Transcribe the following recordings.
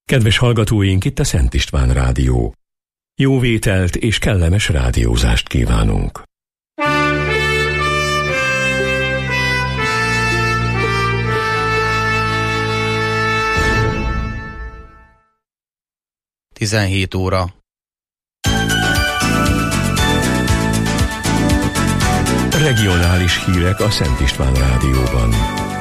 Kedves hallgatóink, itt a Szent István Rádió. Jó vételt és kellemes rádiózást kívánunk. Tizenhét óra. Regionális hírek a Szent István Rádióban.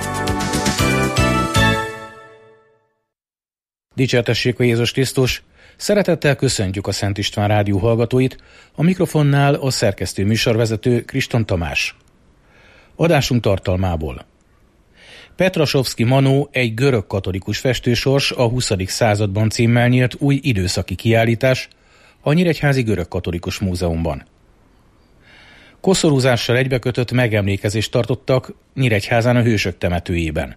Dicsértessék a Jézus Krisztus! Szeretettel köszöntjük a Szent István Rádió hallgatóit, a mikrofonnál a szerkesztő műsorvezető Kriston Tamás. Adásunk tartalmából. Petrasovszky Manó, egy görög katolikus festősors a 20. században címmel nyílt új időszaki kiállítás a Nyíregyházi Görög Katolikus Múzeumban. Koszorúzással egybekötött megemlékezést tartottak Nyíregyházán a Hősök temetőjében.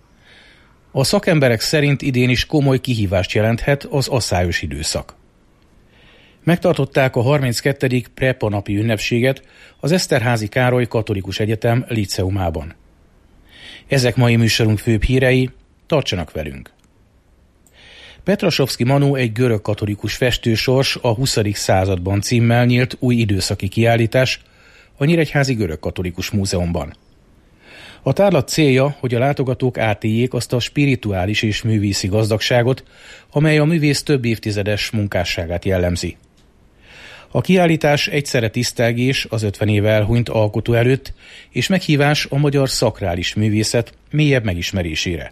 A szakemberek szerint idén is komoly kihívást jelenthet az aszályos időszak. Megtartották a 32. Prepa napi ünnepséget az Eszterházy Károly Katolikus Egyetem Líceumában. Ezek mai műsorunk főbb hírei, tartsanak velünk! Petrasovszky Manó, egy görög katolikus festősors a 20. században címmel nyílt új időszaki kiállítás a Nyíregyházi Görög Katolikus Múzeumban. A tárlat célja, hogy a látogatók átéljék azt a spirituális és művészi gazdagságot, amely a művész több évtizedes munkásságát jellemzi. A kiállítás egyszerre tisztelgés az 50 éve elhunyt alkotó előtt, és meghívás a magyar szakrális művészet mélyebb megismerésére.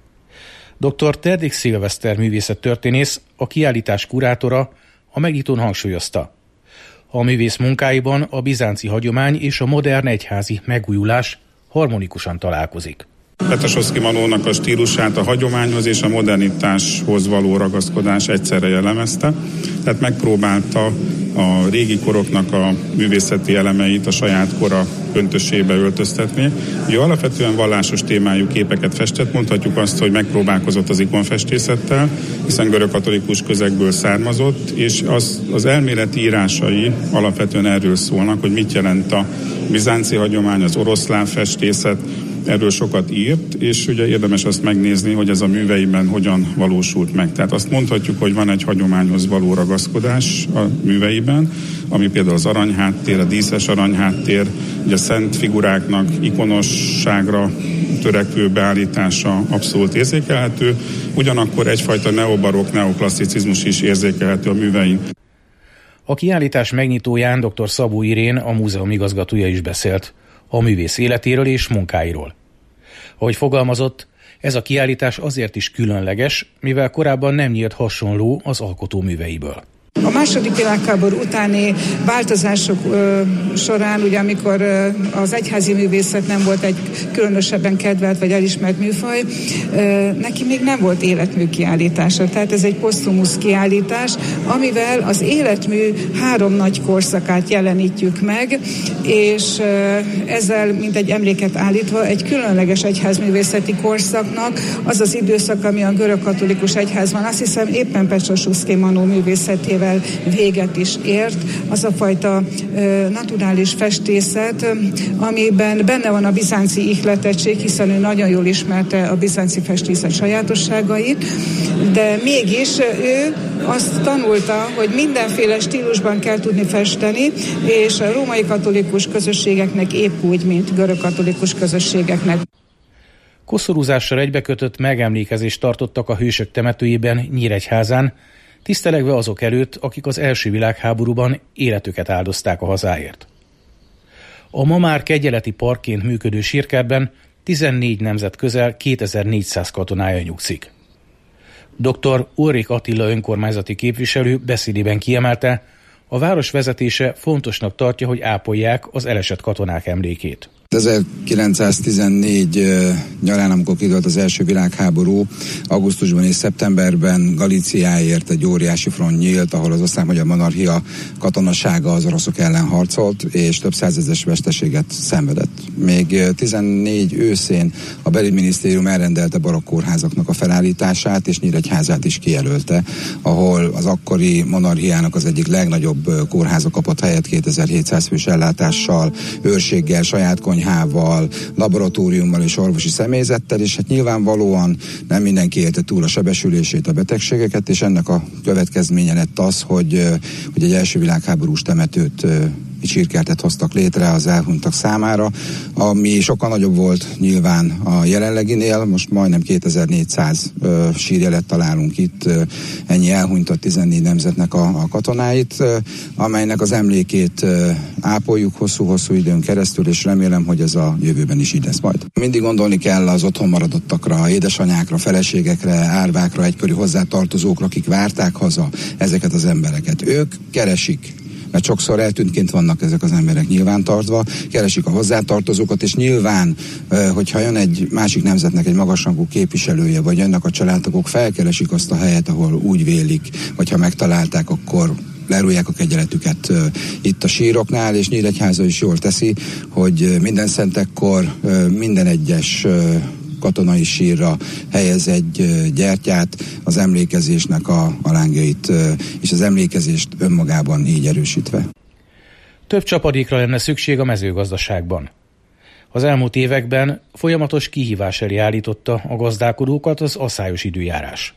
Dr. Terdék Szilveszter művészettörténész, a kiállítás kurátora, a megnyitón hangsúlyozta: a művész munkáiban a bizánci hagyomány és a modern egyházi megújulás harmonikusan találkozik. Petrasovszky Manónak a stílusát a hagyományhoz és a modernitáshoz való ragaszkodás egyszerre jellemezte, tehát megpróbálta a régi koroknak a művészeti elemeit a saját kora öntösébe öltöztetni. Ugye alapvetően vallásos témájú képeket festett, mondhatjuk azt, hogy megpróbálkozott az ikonfestészettel, hiszen görögkatolikus közegből származott, és az elméleti írásai alapvetően erről szólnak, hogy mit jelent a bizánci hagyomány, az oroszlán festészet, erről sokat írt, és ugye érdemes azt megnézni, hogy ez a műveiben hogyan valósult meg. Tehát azt mondhatjuk, hogy van egy hagyományhoz való ragaszkodás a műveiben, ami például az aranyháttér, a díszes aranyháttér, ugye a szent figuráknak ikonosságra törekvő beállítása abszolút érzékelhető, ugyanakkor egyfajta neobarokk, neoklasszicizmus is érzékelhető a művein. A kiállítás megnyitóján dr. Szabó Irén, a múzeum igazgatója is beszélt a művész életéről és munkáiról. Ahogy fogalmazott, ez a kiállítás azért is különleges, mivel korábban nem nyílt hasonló az alkotó műveiből. A második világháború utáni változások során, ugye amikor az egyházi művészet nem volt egy különösebben kedvelt vagy elismert műfaj, neki még nem volt életmű kiállítása. Tehát ez egy posztumusz kiállítás, amivel az életmű 3 nagy korszakát jelenítjük meg, és ezzel, mint egy emléket állítva, egy különleges egyházművészeti korszaknak az az időszak, ami a görög katolikus egyházban, azt hiszem éppen Petrasovszky Manó művészetével véget is ért, az a fajta naturális festészet, amiben benne van a bizánci ihletettség, hiszen ő nagyon jól ismerte a bizánci festészet sajátosságait, de mégis ő azt tanulta, hogy mindenféle stílusban kell tudni festeni, és a római katolikus közösségeknek épp úgy, mint görög katolikus közösségeknek. Koszorúzással egybekötött megemlékezést tartottak a Hősök temetőjében Nyíregyházán, tisztelegve azok előtt, akik az első világháborúban életüket áldozták a hazáért. A ma már kegyeleti parkként működő sírkertben 14 nemzet közel 2400 katonája nyugszik. Dr. Ulrik Attila önkormányzati képviselő beszédében kiemelte, a város vezetése fontosnak tartja, hogy ápolják az elesett katonák emlékét. 1914 nyarán, amikor kidőlt az első világháború, augusztusban és szeptemberben Galíciáért egy óriási front nyílt, ahol az osztrák-magyar monarchia katonasága az oroszok ellen harcolt, és több százezres veszteséget szenvedett. Még 14 őszén a belügyminisztérium elrendelte barokk kórházaknak a felállítását, és Nyíregyházát is kijelölte, ahol az akkori monarchiának az egyik legnagyobb kórháza kapott helyet 2700 fős ellátással, őrséggel, saját konyhával, laboratóriummal és orvosi személyzettel, és hát nyilvánvalóan nem mindenki élte túl a sebesülését, a betegségeket, és ennek a következménye lett az, hogy egy első világháborús temetőt, egy sírkertet hoztak létre az elhunytak számára, ami sokkal nagyobb volt nyilván a jelenleginél, most majdnem 2400 sírjelet találunk itt, ennyi elhunytott 14 nemzetnek a katonáit, amelynek az emlékét ápoljuk hosszú-hosszú időn keresztül, és remélem, hogy ez a jövőben is így lesz majd. Mindig gondolni kell az otthon maradottakra, édesanyákra, feleségekre, árvákra, egykori hozzátartozókra, akik várták haza ezeket az embereket. Ők keresik, mert sokszor eltűntként vannak ezek az emberek nyilvántartva, keresik a hozzátartozókat, és nyilván, hogyha jön egy másik nemzetnek egy magasrangú képviselője, vagy jönnek a családtagok, felkeresik azt a helyet, ahol úgy vélik, vagy ha megtalálták, akkor lerújják a kegyeletüket itt a síroknál, és Nyíregyháza is jól teszi, hogy minden szentekkor minden egyes katonai sírra helyez egy gyertyát, az emlékezésnek a lángjait, és az emlékezést önmagában így erősítve. Több csapadékra lenne szükség a mezőgazdaságban. Az elmúlt években folyamatos kihívás elé állította a gazdálkodókat az aszályos időjárás.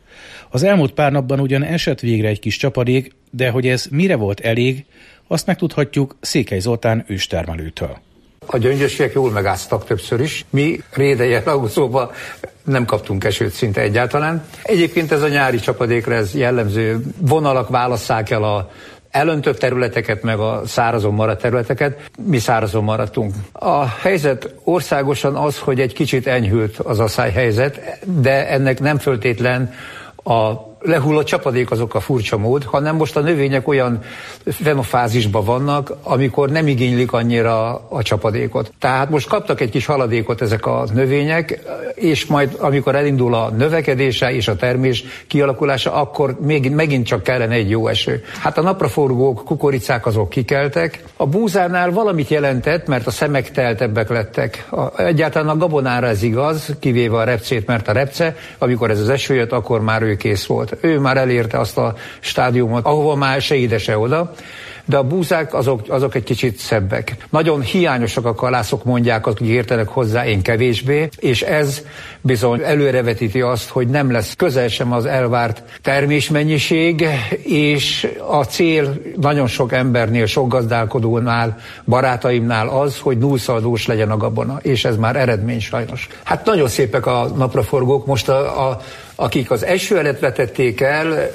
Az elmúlt pár napban ugyan esett végre egy kis csapadék, de hogy ez mire volt elég, azt megtudhatjuk Székely Zoltán őstermelőtől. A gyöngyösiek jól megáztak többször is. Mi Rédeje-Auszóban nem kaptunk esőt szinte egyáltalán. Egyébként ez a nyári csapadékra ez jellemző. Vonalak válasszák el a elöntött területeket, meg a szárazon maradt területeket. Mi szárazon maradtunk. A helyzet országosan az, hogy egy kicsit enyhült az aszályhelyzet, de ennek nem föltétlen a lehullott csapadék azok a furcsa mód, hanem most a növények olyan fenofázisban vannak, amikor nem igénylik annyira a csapadékot. Tehát most kaptak egy kis haladékot ezek a növények, és majd amikor elindul a növekedése és a termés kialakulása, akkor megint csak kellene egy jó eső. Hát a napraforgók, kukoricák azok kikeltek. A búzánál valamit jelentett, mert a szemek teltebbek lettek. Egyáltalán a gabonára ez igaz, kivéve a repcét, mert a repce, amikor ez az eső jött, akkor már ő kész volt. Ő már elérte azt a stádiumot, ahova már se ide, se oda, de a búzák azok egy kicsit szebbek. Nagyon hiányosak a kalászok, mondják, akik értenek hozzá, én kevésbé, és ez bizony előrevetíti azt, hogy nem lesz közel sem az elvárt termésmennyiség, és a cél nagyon sok embernél, sok gazdálkodónál, barátaimnál az, hogy nullszaldós legyen a gabona, és ez már eredmény sajnos. Hát nagyon szépek a napraforgók, most akik az eső előtt vetették el,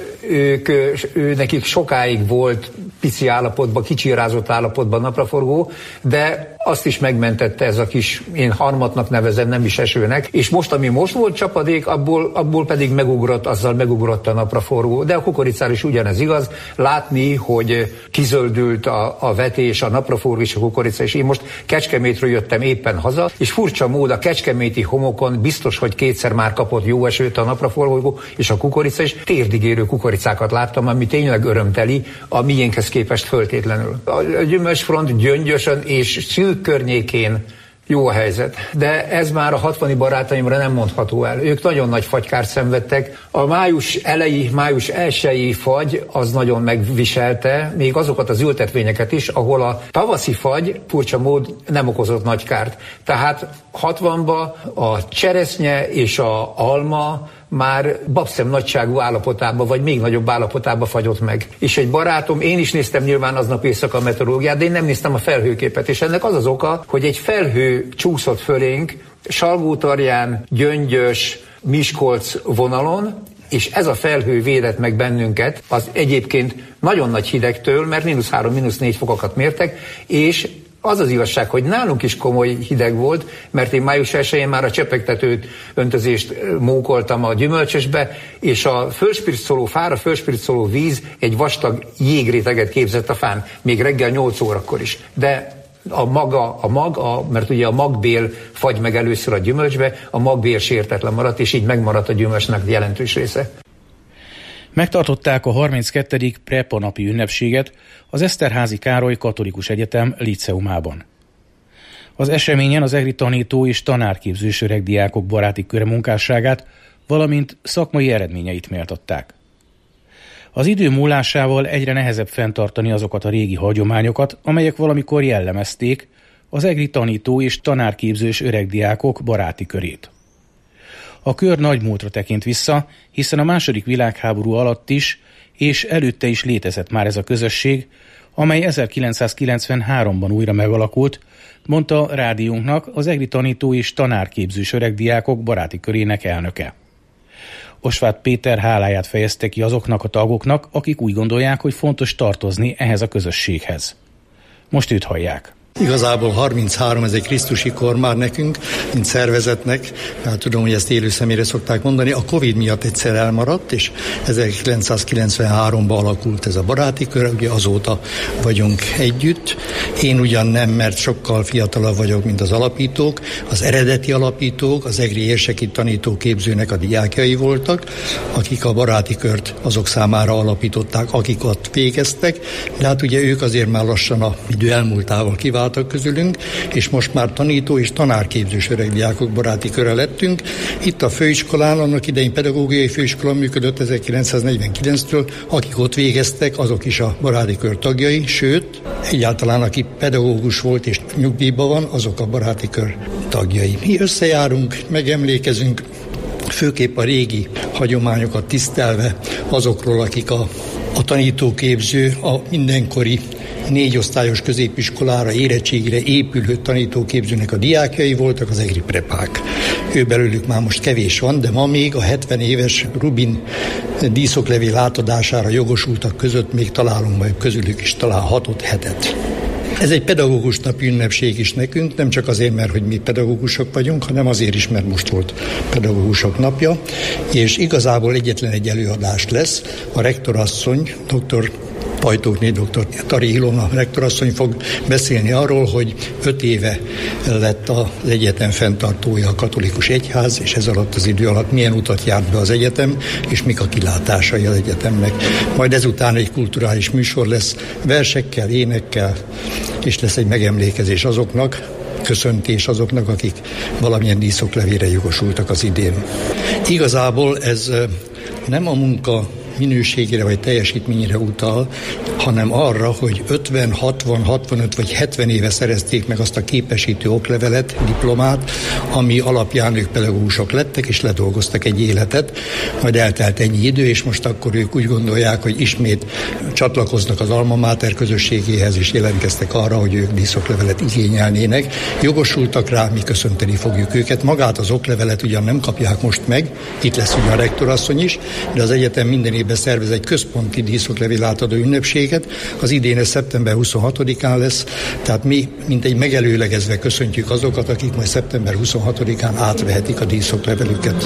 nekik sokáig volt pici állapotban, kicsirázott állapotban napraforgó, de azt is megmentette ez a kis, én harmatnak nevezem, nem is esőnek, és most, ami most volt csapadék, abból pedig megugrott a napraforgó. De a kukoricára is ugyanez igaz, látni, hogy kizöldült a vetés, a napraforgó és a kukorica, és én most Kecskemétről jöttem éppen haza, és furcsa mód a kecskeméti homokon biztos, hogy kétszer már kapott jó esőt a napraforgó és a kukorica, és térdigérő kukoricákat láttam, ami tényleg örömteli, a miénkhez képest föltétlenül. A gyümölcsfront Gyöngyösön és Szűk környékén jó a helyzet, de ez már a 60-i barátaimra nem mondható el. Ők nagyon nagy fagykárt szenvedtek. A május 1-i fagy az nagyon megviselte még azokat az ültetvényeket is, ahol a tavaszi fagy furcsa mód nem okozott nagy kárt. Tehát 60-ban a cseresznye és a alma már babszem nagyságú állapotában, vagy még nagyobb állapotában fagyott meg. És egy barátom, én is néztem nyilván aznap éjszaka a meteorológiát, de én nem néztem a felhőképet, és ennek az az oka, hogy egy felhő csúszott fölénk Salgótarján, Gyöngyös, Miskolc vonalon, és ez a felhő védett meg bennünket, az egyébként nagyon nagy hidegtől, mert -3, -4 fokokat mértek, és az az igazság, hogy nálunk is komoly hideg volt, mert én május 1-én már a csepegtetőt, öntözést mókoltam a gyümölcsösbe, és a fölspircoló fára, fölspircoló víz egy vastag jégréteget képzett a fán, még reggel 8 órakor is. De mert ugye a magbél fagy meg először a gyümölcsbe, a magbél sértetlen maradt, és így megmaradt a gyümölcsnek jelentős része. Megtartották a 32. Prepa napi ünnepséget az Eszterházy Károly Katolikus Egyetem líceumában. Az eseményen az egri tanító és tanárképzős öreg diákok baráti köre munkásságát, valamint szakmai eredményeit méltatták. Az idő múlásával egyre nehezebb fenntartani azokat a régi hagyományokat, amelyek valamikor jellemezték az egri tanító és tanárképzős öregdiákok baráti körét. A kör nagy múltra tekint vissza, hiszen a II. Világháború alatt is és előtte is létezett már ez a közösség, amely 1993-ban újra megalakult, mondta rádiónknak az egri tanító és tanárképzős öregdiákok baráti körének elnöke. Osváth Péter háláját fejezte ki azoknak a tagoknak, akik úgy gondolják, hogy fontos tartozni ehhez a közösséghez. Most őt hallják. Igazából 33 ez egy krisztusi kor már nekünk, mint szervezetnek. Hát tudom, hogy ezt élő személyre szokták mondani. A Covid miatt egyszer elmaradt, és 1993-ban alakult ez a baráti kör, ugye azóta vagyunk együtt. Én ugyan nem, mert sokkal fiatalabb vagyok, mint az alapítók. Az eredeti alapítók, az egri érseki tanítóképzőnek a diákjai voltak, akik a baráti kört azok számára alapították, akik ott végeztek. De hát ugye ők azért már lassan a idő elmúltával kiváltak közülünk, és most már tanító és tanárképzős öregdiákok baráti köre lettünk. Itt a főiskolán, annak idején pedagógiai főiskola működött 1949-től, akik ott végeztek, azok is a baráti kör tagjai, sőt, egyáltalán aki pedagógus volt és nyugdíjban van, azok a baráti kör tagjai. Mi összejárunk, megemlékezünk, főképp a régi hagyományokat tisztelve azokról, akik a tanítóképző, a mindenkori 4 osztályos középiskolára, érettségire épülő tanítóképzőnek a diákjai voltak, az egri prepák. Ő belőlük már most kevés van, de ma még a 70 éves Rubin díszoklevél átadására jogosultak között még találunk, majd közülük is talán 6-7. Ez egy pedagógus napi ünnepség is nekünk, nem csak azért, mert hogy mi pedagógusok vagyunk, hanem azért is, mert most volt pedagógusok napja, és igazából egyetlen egy előadás lesz. A rektorasszony, dr. Pajtókné dr. Tari Ilona rektorasszony fog beszélni arról, hogy 5 éve lett az egyetem fenntartója a katolikus egyház, és ez alatt az idő alatt milyen utat járt be az egyetem, és mik a kilátásai az egyetemnek. Majd ezután egy kulturális műsor lesz versekkel, énekkel, és lesz egy megemlékezés azoknak, köszöntés azoknak, akik valamilyen díszoklevére jogosultak az idén. Igazából ez nem a munka minőségére vagy teljesítményére utal, hanem arra, hogy 50, 60, 65 vagy 70 éve szerezték meg azt a képesítő oklevelet, diplomát, ami alapján ők pedagógusok lettek, és ledolgoztak egy életet, majd eltelt ennyi idő, és most akkor ők úgy gondolják, hogy ismét csatlakoznak az Alma Mater közösségéhez, és jelentkeztek arra, hogy ők díszoklevelet igényelnének. Jogosultak rá, mi köszönteni fogjuk őket. Magát az oklevelet ugyan nem kapják most meg, itt lesz ugyan a rektorasszony is, de az egyetem minden évben szervez egy központi díszoklevél átadó ünnepséget. Az idén ez szeptember 26-án lesz, tehát mi mintegy megelőlegezve köszöntjük azokat, akik majd szeptember 26-án átvehetik a díszoklevelüket.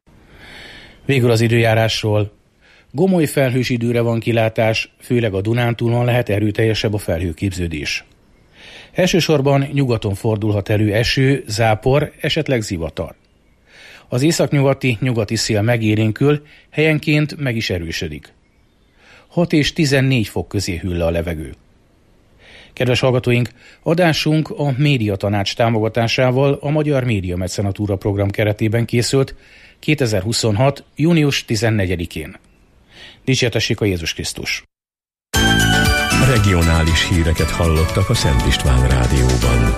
Végül az időjárásról. Gomoly felhős időre van kilátás, főleg a Dunántúlon lehet erőteljesebb a felhőképződés. Elsősorban nyugaton fordulhat elő eső, zápor, esetleg zivatar. Az északnyugati, nyugati szél megélénkül, helyenként meg is erősödik. 6 és 14 fok közé hűl le a levegő. Kedves hallgatóink, adásunk a Médiatanács támogatásával a Magyar Média Mecenatúra program keretében készült 2026. június 14-én. Dicsértessék a Jézus Krisztus! Regionális híreket hallottak a Szent István Rádióban.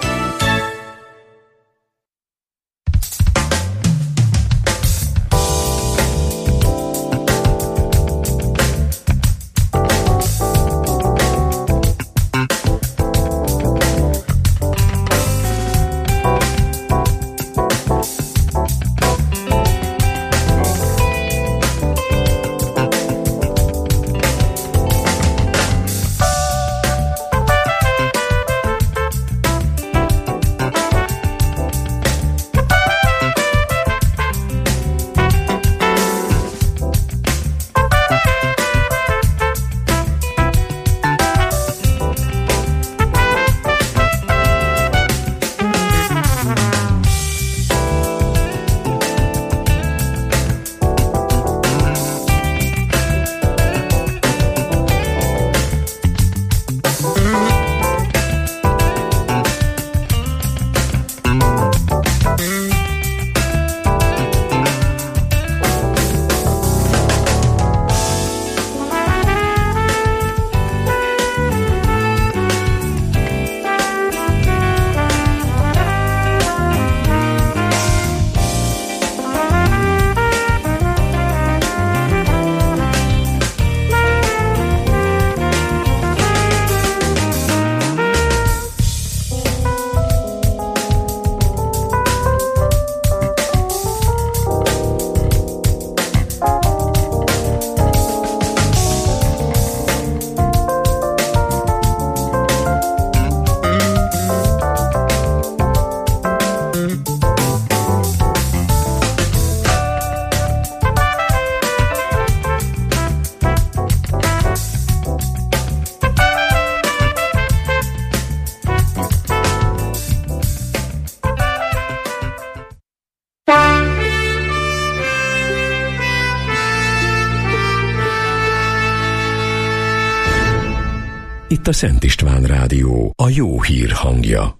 Itt a Szent István Rádió, a jó hír hangja.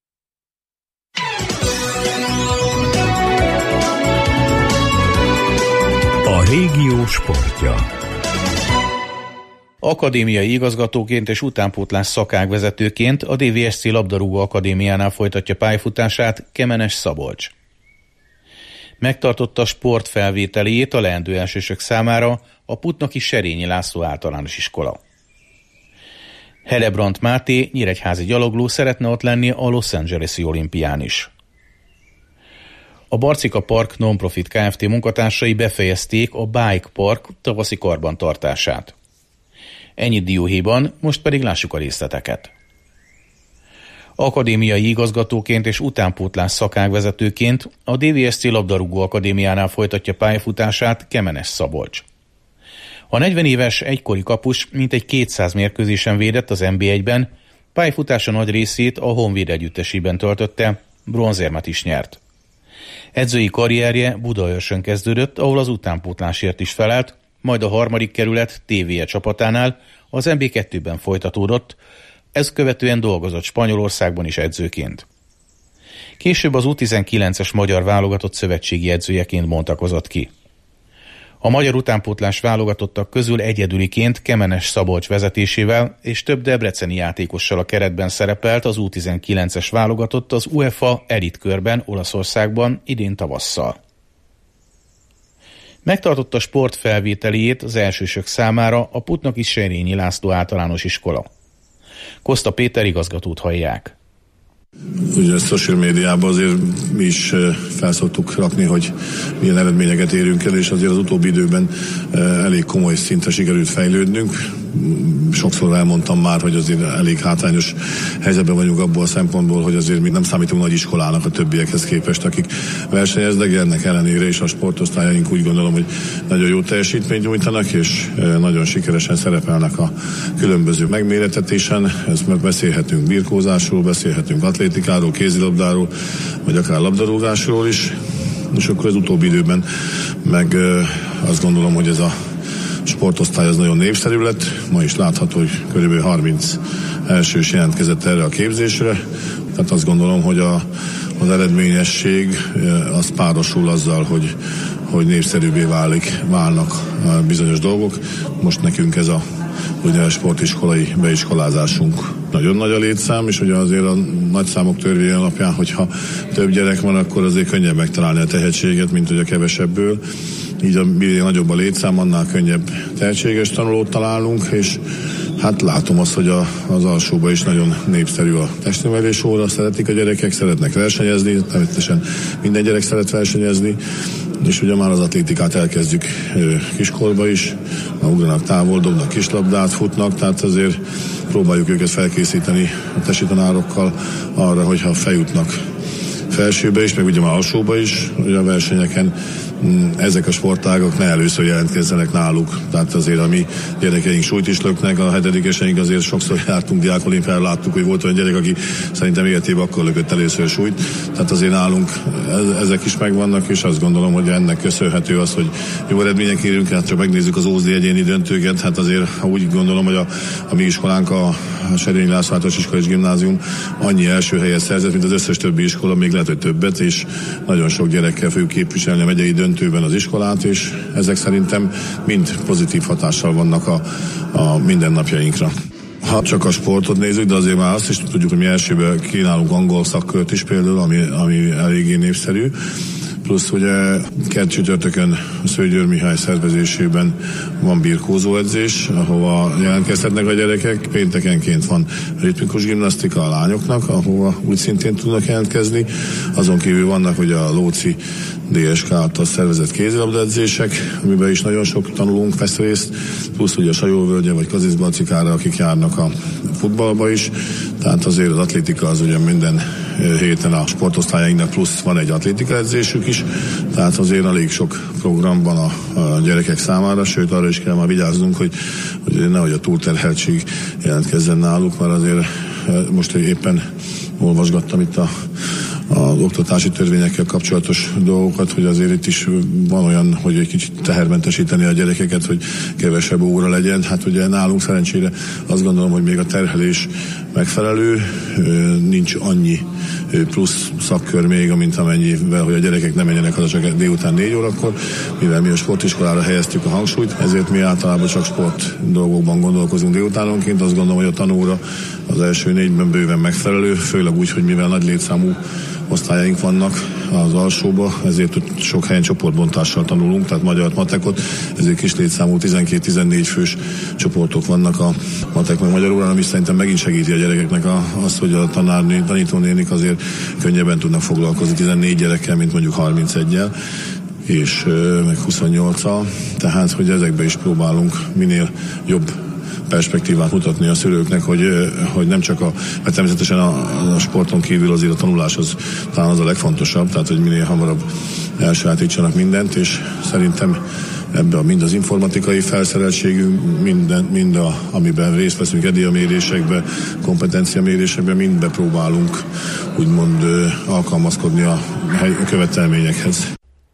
A régió sportja. Akadémiai igazgatóként és utánpótlás szakágvezetőként a DVSC labdarúgó akadémiánál folytatja pályafutását Kemenes Szabolcs. Megtartotta sportfelvételéjét a leendő elsősök számára a Putnoki Serényi László általános iskola. Helebrant Máté, nyíregyházi gyalogló szeretne ott lenni a Los Angeles-i olimpián is. A Barcika Park Non-Profit Kft. Munkatársai befejezték a Bike Park tavaszi karbantartását. Ennyit dióhéjban, most pedig lássuk a részleteket. Akadémiai igazgatóként és utánpótlás szakágvezetőként a DVSC labdarúgó akadémiánál folytatja pályafutását Kemenes Szabolcs. A 40 éves egykori kapus mintegy 200 mérkőzésen védett az NB1-ben, pályafutása nagy részét a Honvéd együttesében töltötte, bronzérmet is nyert. Edzői karrierje Budaörsön kezdődött, ahol az utánpótlásért is felelt, majd a 3. kerület TVE csapatánál az NB2-ben folytatódott, ezt követően dolgozott Spanyolországban is edzőként. Később az U19-es magyar válogatott szövetségi edzőjeként bontakozott ki. A magyar utánpótlás válogatottak közül egyedüliként Kemenes Szabolcs vezetésével és több debreceni játékossal a keretben szerepelt az U19-es válogatott az UEFA elitkörben Olaszországban idén tavasszal. Megtartotta sportfelvételéjét az elsősök számára a Putnoki Serényi László általános iskola. Koszta Péter igazgatót hallják. Ugye a social médiában azért mi is felszoktuk rakni, hogy milyen eredményeket érünk el, és azért az utóbbi időben elég komoly szintre sikerült fejlődnünk. Sokszor elmondtam már, hogy azért elég hátrányos helyzetben vagyunk abból a szempontból, hogy azért mi nem számítunk nagy iskolának a többiekhez képest, akik versenyeznek, ennek ellenére is a sportosztályaink úgy gondolom, hogy nagyon jó teljesítményt nyújtanak, és nagyon sikeresen szerepelnek a különböző megméretetésen. Ezt beszélhetünk birkózásról, beszélhetünk atlétikáról, kézilabdáról, vagy akár labdarúgásról is. És akkor az utóbbi időben meg azt gondolom, hogy ez a sportosztály az nagyon népszerű lett. Ma is látható, hogy kb. 30 elsős jelentkezett erre a képzésre. Tehát azt gondolom, hogy az eredményesség az párosul azzal, hogy népszerűbbé válnak bizonyos dolgok. Most nekünk ez a sportiskolai beiskolázásunk. Nagyon nagy a létszám, és ugye azért a nagyszámok törvény alapján, hogyha több gyerek van, akkor azért könnyebb megtalálni a tehetséget, mint hogy a kevesebből. Így minél nagyobb a létszám, annál könnyebb tehetséges tanulót találunk, és hát látom azt, hogy az alsóban is nagyon népszerű a testnevelés óra, szeretik a gyerekek, szeretnek versenyezni, természetesen minden gyerek szeret versenyezni, és ugye már az atlétikát elkezdjük kiskorba is, ugranak távol, dobnak kislabdát, futnak, tehát azért próbáljuk őket felkészíteni a tesitanárokkal arra, hogyha feljutnak felsőbe is, meg ugye már alsóba is, ugye a versenyeken ezek a sportágok ne először jelentkezzenek náluk. Tehát azért a mi gyerekeink súlyt is löknek, a 7-eseink azért sokszor jártunk diákolimpiára, láttuk, hogy volt olyan gyerek, aki szerintem életében akkor lökött először súlyt. Tehát azért nálunk ezek is megvannak, és azt gondolom, hogy ennek köszönhető az, hogy jó eredmények érünk, hát csak megnézzük az ózdi egyéni döntőket, hát azért úgy gondolom, hogy a mi iskolánk, a Serényi László általános iskola és gimnázium annyi első helyet szerzett, mint az összes többi iskola, még lehet, hogy többet, és nagyon sok gyerekkel fogjuk képviselni a megyei döntőben az iskolát, és ezek szerintem mind pozitív hatással vannak a mindennapjainkra. Ha csak a sportot nézzük, de azért már azt is tudjuk, hogy mi elsőben kínálunk angol szakkört is például, ami eléggé népszerű. Plusz ugye csütörtökön a Szőgyőr Mihály szervezésében van birkózóedzés, ahova jelentkezhetnek a gyerekek. Péntekenként van ritmikus gimnasztika a lányoknak, ahova úgy szintén tudnak jelentkezni. Azon kívül vannak ugye a Lóci DSK által szervezett kézilabdaedzések, amiben is nagyon sok tanulónk vesz részt, plusz ugye a Sajóvölgye vagy Kaziszbarcikára, akik járnak a futballba is. Tehát azért az atlétika az ugye minden héten a sportosztályainknak plusz van egy atlétika edzésük is, tehát azért elég sok program van a gyerekek számára, sőt arra is kell már vigyáznunk, hogy nehogy a túlterheltség jelentkezzen náluk, mert azért most éppen olvasgattam itt a az oktatási törvényekkel kapcsolatos dolgokat, hogy azért itt is van olyan, hogy egy kicsit tehermentesíteni a gyerekeket, hogy kevesebb óra legyen. Hát ugye nálunk szerencsére azt gondolom, hogy még a terhelés megfelelő, nincs annyi plusz szakkör még, mint amennyivel, hogy a gyerekek nem menjenek haza csak délután 4 órakor, mivel mi a sportiskolára helyeztük a hangsúlyt, ezért mi általában csak sport dolgokban gondolkozunk délutánonként. Azt gondolom, hogy a tanóra az első 4-ben bőven megfelelő, főleg úgy, hogy mivel nagy létszámú osztályaink vannak az alsóba, ezért sok helyen csoportbontással tanulunk, tehát magyart, matekot, ezért kis létszámú 12-14 fős csoportok vannak a matek meg magyarul, ami szerintem megint segíti a gyerekeknek azt, hogy a tanítónénik azért könnyebben tudnak foglalkozni 14 gyerekkel, mint mondjuk 31-jel és meg 28-al, tehát hogy ezekbe is próbálunk minél jobb perspektívát mutatni a szülőknek, hogy nem csak mert természetesen a sporton kívül azért a tanulás az talán az a legfontosabb, tehát hogy minél hamarabb elsajátítsanak mindent, és szerintem ebben mind az informatikai felszereltségünk, mind amiben részt veszünk edélyamérésekben, kompetenciamérésekben, mindbe próbálunk úgymond alkalmazkodni a követelményekhez.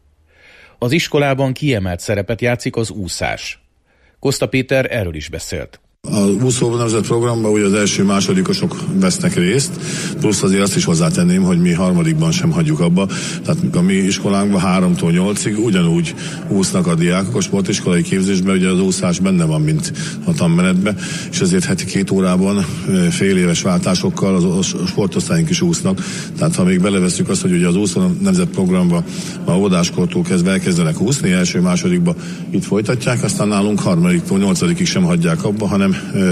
Az iskolában kiemelt szerepet játszik az úszás. Koszta Péter erről is beszélt. A úszó nemzet programban ugye az első másodikosok vesznek részt, plusz azért azt is hozzátenném, hogy mi harmadikban sem hagyjuk abba, tehát a mi iskolánkban 3-tól 8-ig ugyanúgy úsznak a diákok, a sportiskolai képzésben ugye az úszás benne van, mint a tanmenetben, és ezért heti 2 órában fél éves váltásokkal a sportosztályunk is úsznak, tehát ha még beleveszünk azt, hogy ugye az úszó nemzet programban a óvodáskortól kezdve elkezdenek úszni, első-másodikban itt folytatják, aztán nálunk 3-tól 8-ig sem hagyják abba, hanem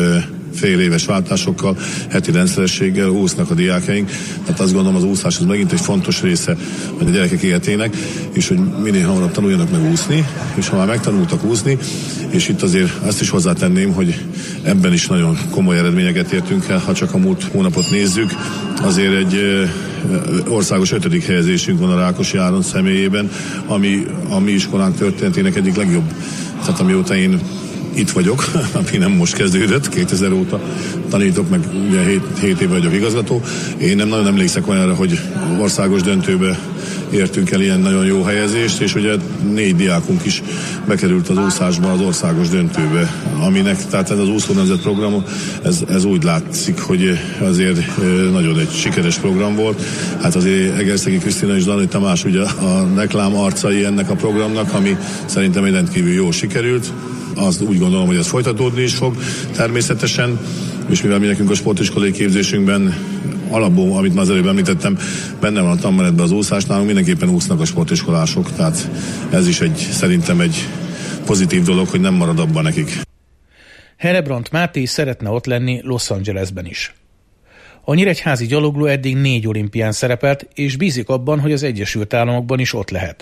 fél éves váltásokkal, heti rendszerességgel úsznak a diákjaink. Tehát azt gondolom, az úszás az megint egy fontos része a gyerekek életének, és hogy minél hamarabb tanuljanak meg úszni, és ha már megtanultak úszni, és itt azért azt is hozzátenném, hogy ebben is nagyon komoly eredményeket értünk el, ha csak a múlt hónapot nézzük, azért egy országos 5. helyezésünk van a Rákosi Áron személyében, ami a mi iskolánk történetének egyik legjobb. Tehát amióta én itt vagyok, ami nem most kezdődött, 2000 óta tanítok, meg ugye 7 éve vagyok igazgató. Én nem nagyon emlékszek olyanra, hogy országos döntőbe értünk el ilyen nagyon jó helyezést, és ugye 4 diákunk is bekerült az úszásba az országos döntőbe, aminek, tehát ez az úszó nemzet program, ez úgy látszik, hogy azért nagyon egy sikeres program volt. Hát azért Egerszegi Krisztina és Dani Tamás ugye a reklám arcai ennek a programnak, ami szerintem egy rendkívül jól sikerült. Azt úgy gondolom, hogy ez folytatódni is fog természetesen, és mivel mi nekünk a sportiskolai képzésünkben alapból, amit már az előbb említettem, benne van a tanmenetben az úszás, nálunk mindenképpen úsznak a sportiskolások, tehát ez is szerintem egy pozitív dolog, hogy nem marad abban nekik. Hellebrand Máté szeretne ott lenni Los Angelesben is. A nyíregyházi gyalogló eddig 4 olimpián szerepelt, és bízik abban, hogy az Egyesült Államokban is ott lehet.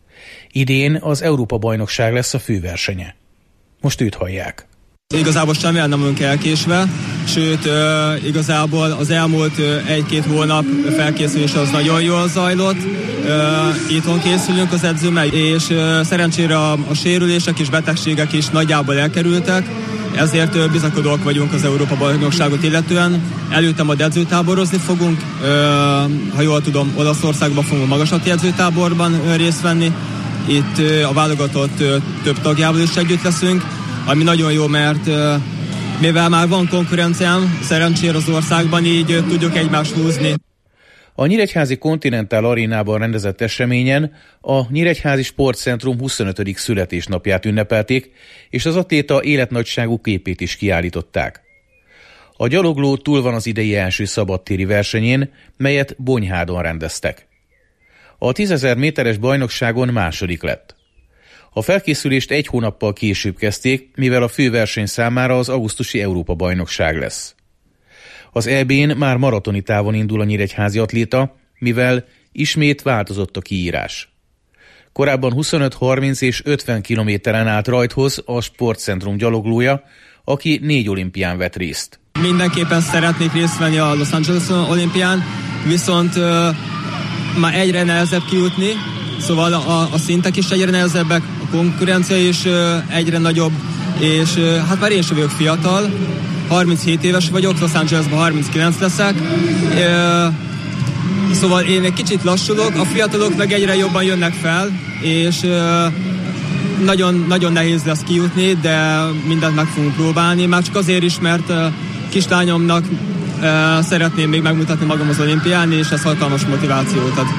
Idén az Európa-bajnokság lesz a főversenye. Most őt hallják. Igazából semmivel nem vagyunk elkésve, sőt igazából az elmúlt 1-2 hónap felkészülés az nagyon jól zajlott. Itthon készülünk az edzőmmel, és szerencsére a sérülések és betegségek is nagyjából elkerültek, ezért bizakodóak vagyunk az Európa-bajnokságot illetően. Előtte majd edzőtáborozni fogunk, ha jól tudom, Olaszországban fogunk magaslati edzőtáborban részt venni. Itt a válogatott több tagjával is együtt leszünk, ami nagyon jó, mert mivel már van konkurenciám, szerencsére az országban, így tudjuk egymást húzni. A Nyíregyházi Continental Arénában rendezett eseményen a Nyíregyházi Sportcentrum 25. születésnapját ünnepelték, és az atléta életnagyságú képét is kiállították. A gyalogló túl van az idei első szabadtéri versenyén, melyet Bonyhádon rendeztek. A 10.000 méteres bajnokságon második lett. A felkészülést 1 hónappal később kezdték, mivel a főverseny számára az augusztusi Európa-bajnokság lesz. Az EB-n már maratoni távon indul a nyíregyházi atléta, mivel ismét változott a kiírás. Korábban 25, 30 és 50 kilométeren állt rajthoz a sportcentrum gyaloglója, aki 4 olimpián vett részt. Mindenképpen szeretnék részt venni a Los Angeles olimpián, viszont már egyre nehezebb kijutni, szóval a szintek is egyre nehezebbek, a konkurencia is egyre nagyobb, és hát már én sem vagyok fiatal, 37 éves vagyok, Los Angelesben 39 leszek, Szóval én egy kicsit lassulok, a fiatalok meg egyre jobban jönnek fel, és nagyon, nagyon nehéz lesz kijutni, de mindent meg fogunk próbálni, már csak azért is, mert kislányomnak szeretném még megmutatni magam az olimpián, és ez hatalmas motivációt ad.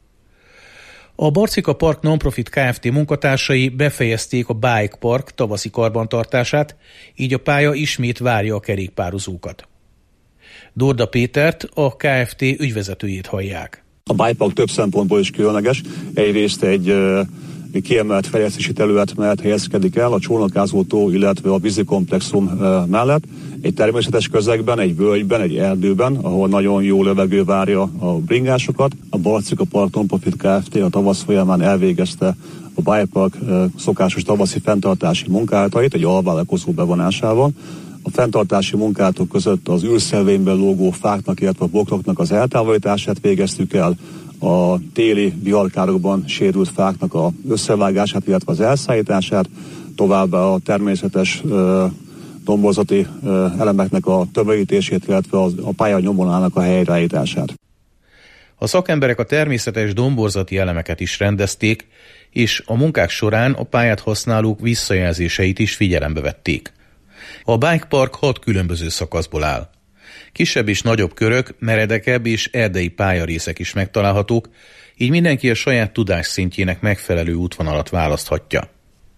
A Barcika Park Nonprofit Kft. Munkatársai befejezték a Bike Park tavaszi karbantartását, így a pálya ismét várja a kerékpározókat. Dorda Pétert, a Kft. Ügyvezetőjét hallják. A Bike Park több szempontból is különleges. Egyrészt egy kiemelt fejlesztési terület mellett helyezkedik el a Csónakázó-tó, illetve a vízikomplexum mellett. Egy természetes közegben, egy völgyben, egy erdőben, ahol nagyon jó levegő várja a bringásokat. A Barcika Park Nonprofit Kft. A tavasz folyamán elvégezte a Bike Park szokásos tavaszi fenntartási munkálatait egy alvállalkozó bevonásával. A fenntartási munkálatok között az űrszelvényben lógó fáknak, illetve a bokroknak az eltávolítását végeztük el, a téli viharkárokban sérült fáknak az összevágását, illetve az elszállítását, továbbá a természetes domborzati elemeknek a tömörítését, illetve a pálya nyomolának a helyreállítását. A szakemberek a természetes domborzati elemeket is rendezték, és a munkák során a pályát használók visszajelzéseit is figyelembe vették. A Bike Park 6 különböző szakaszból áll. Kisebb és nagyobb körök, meredekebb és erdei pályarészek is megtalálhatók, így mindenki a saját tudásszintjének megfelelő útvonalat választhatja.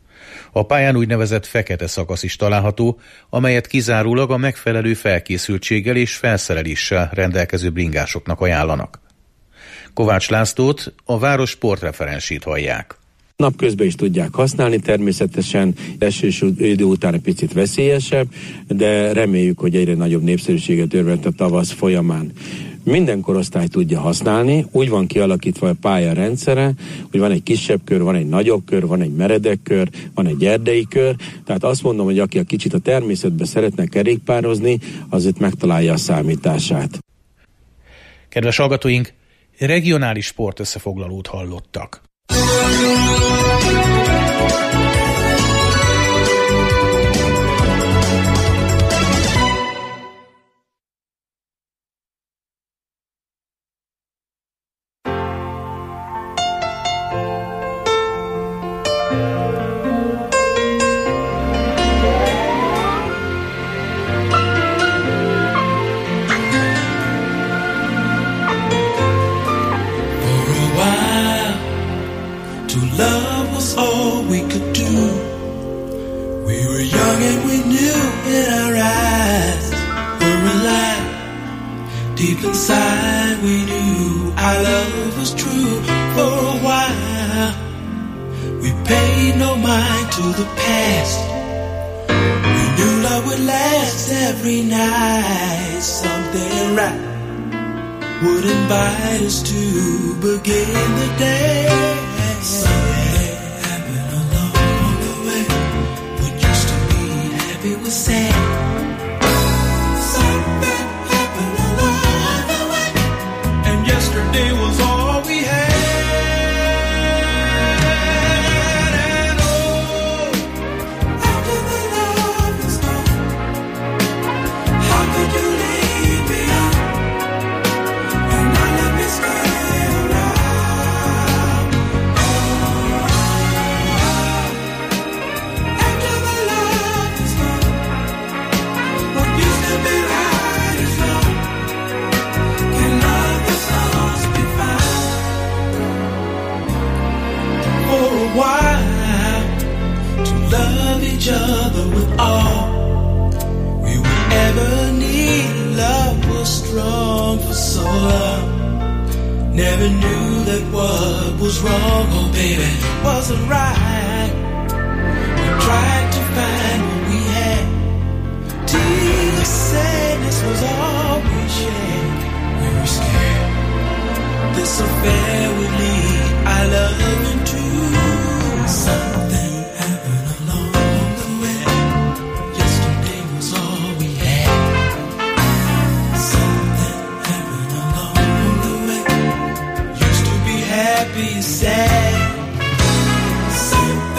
A pályán úgynevezett fekete szakasz is található, amelyet kizárólag a megfelelő felkészültséggel és felszereléssel rendelkező bringásoknak ajánlanak. Kovács Lászlót, a város sportreferensét hallják. Napközben is tudják használni, természetesen esős idő után egy picit veszélyesebb, de reméljük, hogy egyre nagyobb népszerűséget örvend a tavasz folyamán. Minden korosztály tudja használni, úgy van kialakítva a pálya rendszere, hogy van egy kisebb kör, van egy nagyobb kör, van egy meredek kör, van egy erdei kör, tehát azt mondom, hogy aki a kicsit a természetben szeretne kerékpározni, az itt megtalálja a számítását. Kedves hallgatóink, regionális sportösszefoglalót hallottak. Deep inside we knew our love was true. For a while we paid no mind to the past. We knew love would last every night. Something right would invite us to begin the day. Something happened along the way. What used to be happy was sad. Yesterday was all we had, and oh, after the love was gone, how could you leave me out and not let me stay around? Oh, after the love was gone, what used to be right is wrong. Can love for a while to love each other with all we would ever need. Love was strong for so long. Never knew that what was wrong, oh baby, wasn't right. We tried to find what we had. Tears, sadness was all we shared. We were scared this affair would lead our love into something happened along the way. Yesterday was all we had. Something happened along the way. Used to be happy, sad. Something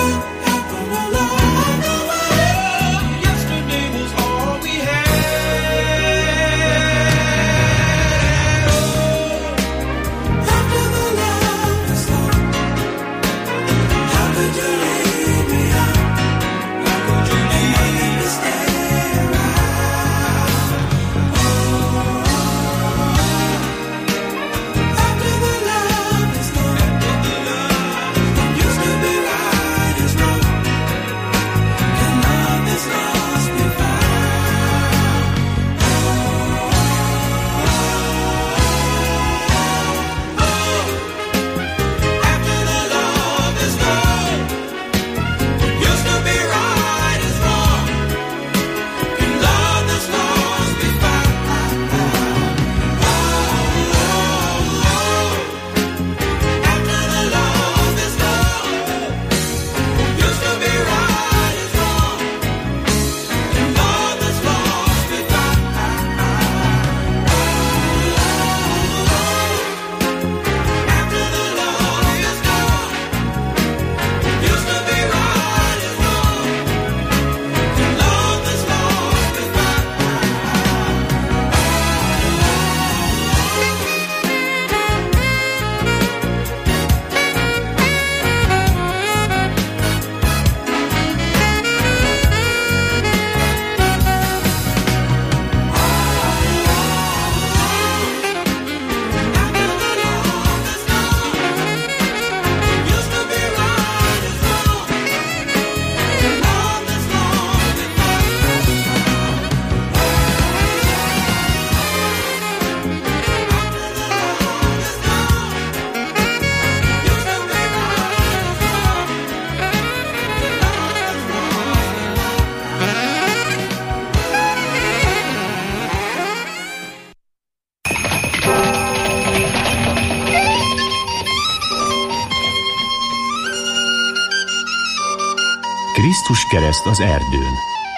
Krisztus kereszt az erdőn.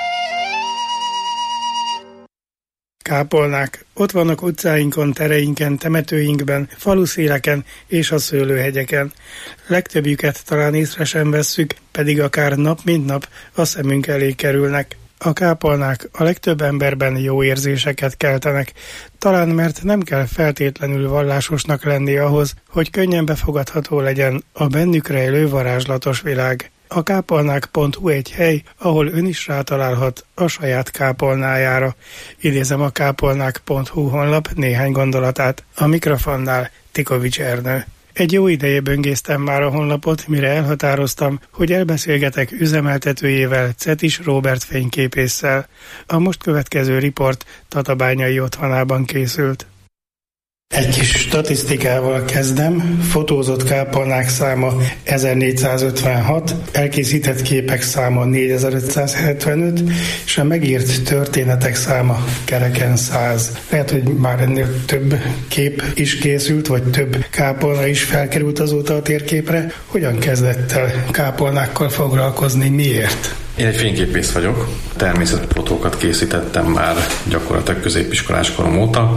Kápolnák. Ott vannak utcáinkon, tereinken, temetőinkben, faluszéleken és a szőlőhegyeken. Legtöbbjüket talán észre sem vesszük, pedig akár nap mint nap a szemünk elé kerülnek. A kápolnák a legtöbb emberben jó érzéseket keltenek, talán mert nem kell feltétlenül vallásosnak lenni ahhoz, hogy könnyen befogadható legyen a bennük rejlő varázslatos világ. A kápolnák.hu egy hely, ahol ön is rátalálhat a saját kápolnájára. Idézem a kápolnák.hu honlap néhány gondolatát. A mikrofonnál Tikovics Ernő. Egy jó ideje böngésztem már a honlapot, mire elhatároztam, hogy elbeszélgetek üzemeltetőjével, Cetis Róbert fényképésszel. A most következő riport Tatabányai otthonában készült. Egy kis statisztikával kezdem. Fotózott kápolnák száma 1456, elkészített képek száma 4575, és a megírt történetek száma kereken 100. Lehet, hogy már ennél több kép is készült, vagy több kápolna is felkerült azóta a térképre. Hogyan kezdett el kápolnákkal foglalkozni? Miért? Én egy fényképész vagyok, természetfotókat készítettem már gyakorlatilag középiskolás korom óta,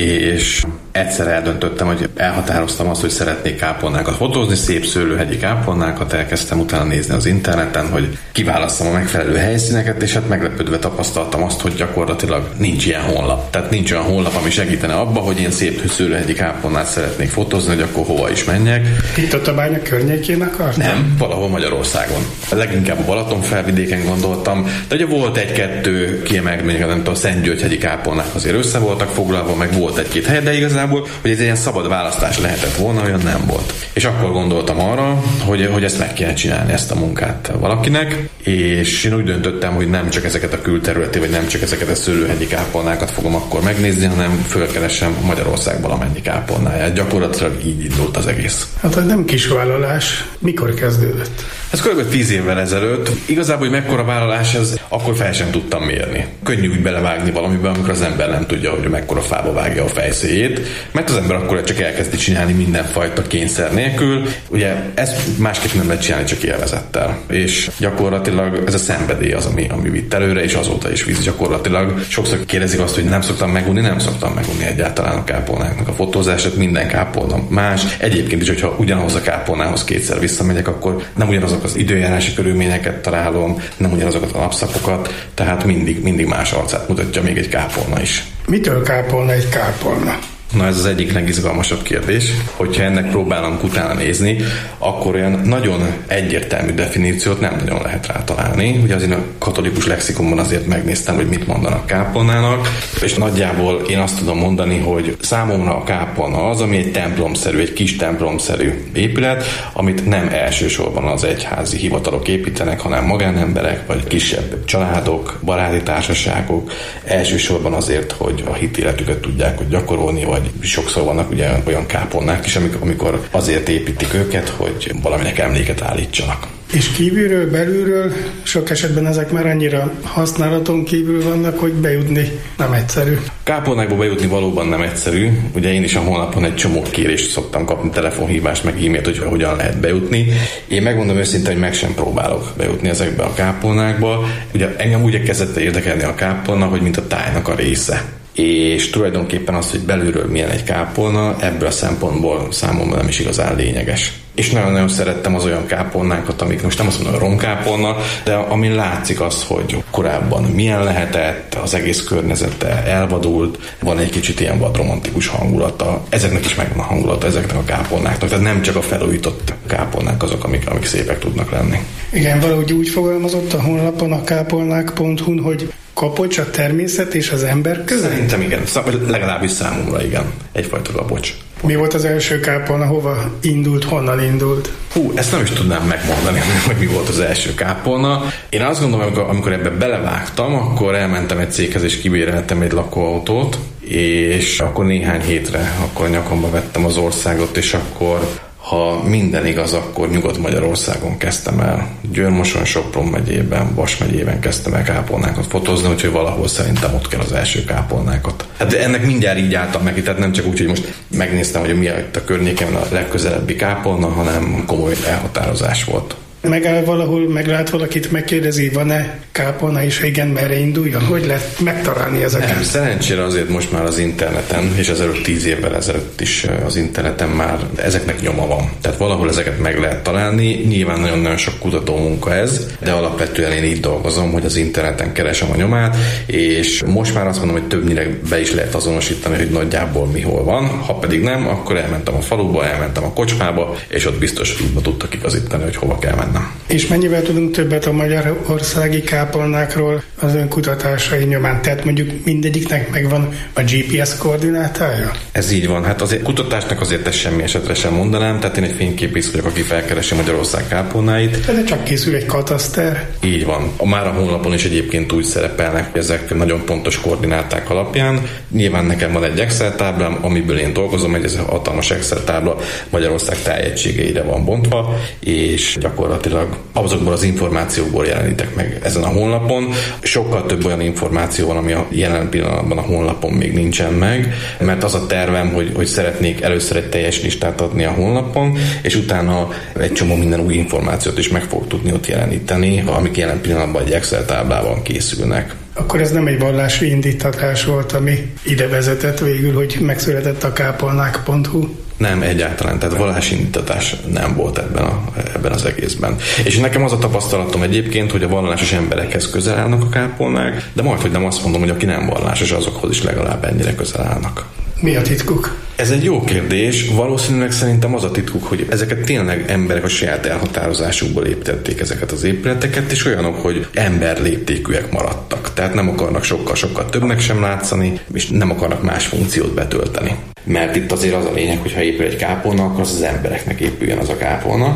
és egyszer eldöntöttem, hogy elhatároztam azt, hogy szeretnék kápolnákat fotózni, szép szőlőhegyi kápolnákat, elkezdtem utána nézni az interneten, hogy kiválasszam a megfelelő helyszíneket, és hát meglepődve tapasztaltam azt, hogy gyakorlatilag nincs ilyen honlap. Tehát nincs olyan honlap, ami segítene abba, hogy én szép szőlőhegyi kápolnát szeretnék fotózni, hogy akkor hova is menjek. Itt a Tatabánya környékén akartam? Nem, valahol Magyarországon. Leginkább a Balaton felvidéken gondoltam, de ugye volt egy-kettő kiemelt, mondjuk nem tudom, a Szentgyörgyhegyi kápolnák azért össze voltak foglalva, meg volt egy-két hely, de igazából, hogy ez egy ilyen szabad választás lehetett volna, olyan nem volt. És akkor gondoltam arra, hogy ezt meg kéne csinálni, ezt a munkát valakinek, és én úgy döntöttem, hogy nem csak ezeket a külterületi, vagy nem csak ezeket a szőlőhegyi kápolnákat fogom akkor megnézni, hanem fölkeresem Magyarországban amennyi kápolnáját. Gyakorlatilag így indult az egész. Hát nem kis vállalás. Mikor kezdődött? Ez kb. 10 évvel ezelőtt. Igazából, hogy mekkora vállalás ez, akkor fel sem tudtam mérni. Könnyű úgy belevágni valamiben, amikor az ember nem tudja, hogy mekkora fába vágja a fejszéjét, mert az ember akkor csak elkezdi csinálni mindenfajta kényszer nélkül. Ugye ezt másképp nem lehet csinálni, csak élvezettel. És gyakorlatilag ez a szenvedély az, ami vitt előre, és azóta is visz gyakorlatilag. Sokszor kérdezik azt, hogy nem szoktam megunni egyáltalán a kápolnáknak a fotózását, minden kápolna más. Egyébként is, hogyha ugyanahoz a kápolnához kétszer visszamegyek, akkor nem ugyanazok az időjárási körülményeket találom, nem ugyanazokat a napszakokat, tehát mindig más arcát mutatja még egy kápolna is. Mitől kápolna egy kápolna? Na ez az egyik legizgalmasabb kérdés. Hogyha ennek próbálom utána nézni, akkor olyan nagyon egyértelmű definíciót nem nagyon lehet rá találni. Ugye azért a katolikus lexikonban azért megnéztem, hogy mit mondanak kápolnának, és nagyjából én azt tudom mondani, hogy számomra a kápolna az, ami egy templomszerű, egy kis templomszerű épület, amit nem elsősorban az egyházi hivatalok építenek, hanem magánemberek, vagy kisebb családok, baráti társaságok, elsősorban azért, hogy a hitéletüket tudják hogy gyakorolni, vagy sokszor vannak ugye olyan kápolnák is, amikor azért építik őket, hogy valaminek emléket állítsanak. És kívülről, belülről sok esetben ezek már annyira használaton kívül vannak, hogy bejutni nem egyszerű. Kápolnákba bejutni valóban nem egyszerű. Ugye én is a honlapon egy csomó kérést szoktam kapni, telefonhívást, meg e-mailt, hogy hogyan lehet bejutni. Én megmondom őszintén, hogy meg sem próbálok bejutni ezekbe a kápolnákba. Ugye engem úgy kezdett érdekelni a kápolna, hogy mint a tájnak a része. És tulajdonképpen az, hogy belülről milyen egy kápolna, ebből a szempontból számomra nem is igazán lényeges. És nagyon-nagyon szerettem az olyan kápolnákat, amik most nem azt mondom, romkápolna, de amin látszik az, hogy korábban milyen lehetett, az egész környezete elvadult, van egy kicsit ilyen vadromantikus hangulata. Ezeknek is megvan a hangulata, ezeknek a kápolnáknak. Tehát nem csak a felújított kápolnák azok, amik szépek tudnak lenni. Igen, valahogy úgy fogalmazott a honlapon a kápolnák.hu-n, hogy kapocs a természet és az ember között? Szerintem igen, legalábbis számomra igen. Egyfajta kapocs. Mi volt az első kápolna, hova indult, honnan indult? Ezt nem is tudnám megmondani, hogy mi volt az első kápolna. Én azt gondolom, amikor ebbe belevágtam, akkor elmentem egy céghez és kibéreltem egy lakóautót, és akkor néhány hétre akkor nyakamba vettem az országot, és akkor ha minden igaz, akkor Nyugat-Magyarországon kezdtem el. Győr-Moson, Sopron megyében, Vas megyében kezdtem el kápolnákat fotózni, úgyhogy valahol szerintem ott kell az első kápolnákat. Hát ennek mindjárt így álltam meg, tehát nem csak úgy, hogy most megnéztem, hogy mi a környéken a legközelebbi kápolna, hanem komoly elhatározás volt. Megáll valahol, meglát valakit, megkérdezi, van-e kápolna, és igen, merre induljon? Hogy lehet megtalálni ezeket? Nem, szerencsére azért most már az interneten, és ezelőtt 10 évvel ezelőtt is az interneten már ezeknek nyoma van. Tehát valahol ezeket meg lehet találni. Nyilván nagyon-nagyon sok kutató munka ez, de alapvetően én így dolgozom, hogy az interneten keresem a nyomát, és most már azt mondom, hogy többnyire be is lehet azonosítani, hogy nagyjából mi hol van. Ha pedig nem, akkor elmentem a faluba, elmentem a kocsmába, és ott biztos útba tudtak igazítani, hogy hova kell mennem. És mennyivel tudunk többet a magyarországi kápolnákról az ön kutatásai nyomán? Tehát mondjuk mindegyiknek megvan a GPS koordinátája? Ez így van. Hát azért kutatásnak azért ezt semmi esetre sem mondanám, tehát én egy fényképész vagyok, aki felkeresi Magyarország kápolnáit. De csak készül egy kataszter. Így van. Már a honlapon is egyébként úgy szerepelnek, hogy ezek nagyon pontos koordináták alapján. Nyilván nekem van egy Excel táblám, amiből én dolgozom, ez a hatalmas Excel tábla Magyarország tájegységeire van bontva, és gyakorlatilag azokból az információkból jelenítek meg ezen a honlapon. Sokkal több olyan információ van, ami a jelen pillanatban a honlapon még nincsen meg, mert az a tervem, hogy szeretnék először egy teljes listát adni a honlapon, és utána egy csomó minden új információt is meg fog tudni ott jeleníteni, amik jelen pillanatban egy Excel táblában készülnek. Akkor ez nem egy vallási indítatás volt, ami ide vezetett végül, hogy megszületett a kápolnák.hu? Nem, egyáltalán, tehát vallási indítatás nem volt ebben az egészben. És nekem az a tapasztalatom egyébként, hogy a vallásos emberekhez közel állnak a kápolnák, de majdhogy nem azt mondom, hogy aki nem vallásos, azokhoz is legalább ennyire közel állnak. Mi a titkuk? Ez egy jó kérdés. Valószínűleg szerintem az a titkuk, hogy ezeket tényleg emberek a saját elhatározásukból építették ezeket az épületeket, és olyanok, hogy emberléptékűek maradtak. Tehát nem akarnak sokkal többnek sem látszani, és nem akarnak más funkciót betölteni. Mert itt azért az a lényeg, hogy ha épül egy kápolna, akkor az embereknek épüljön az a kápolna,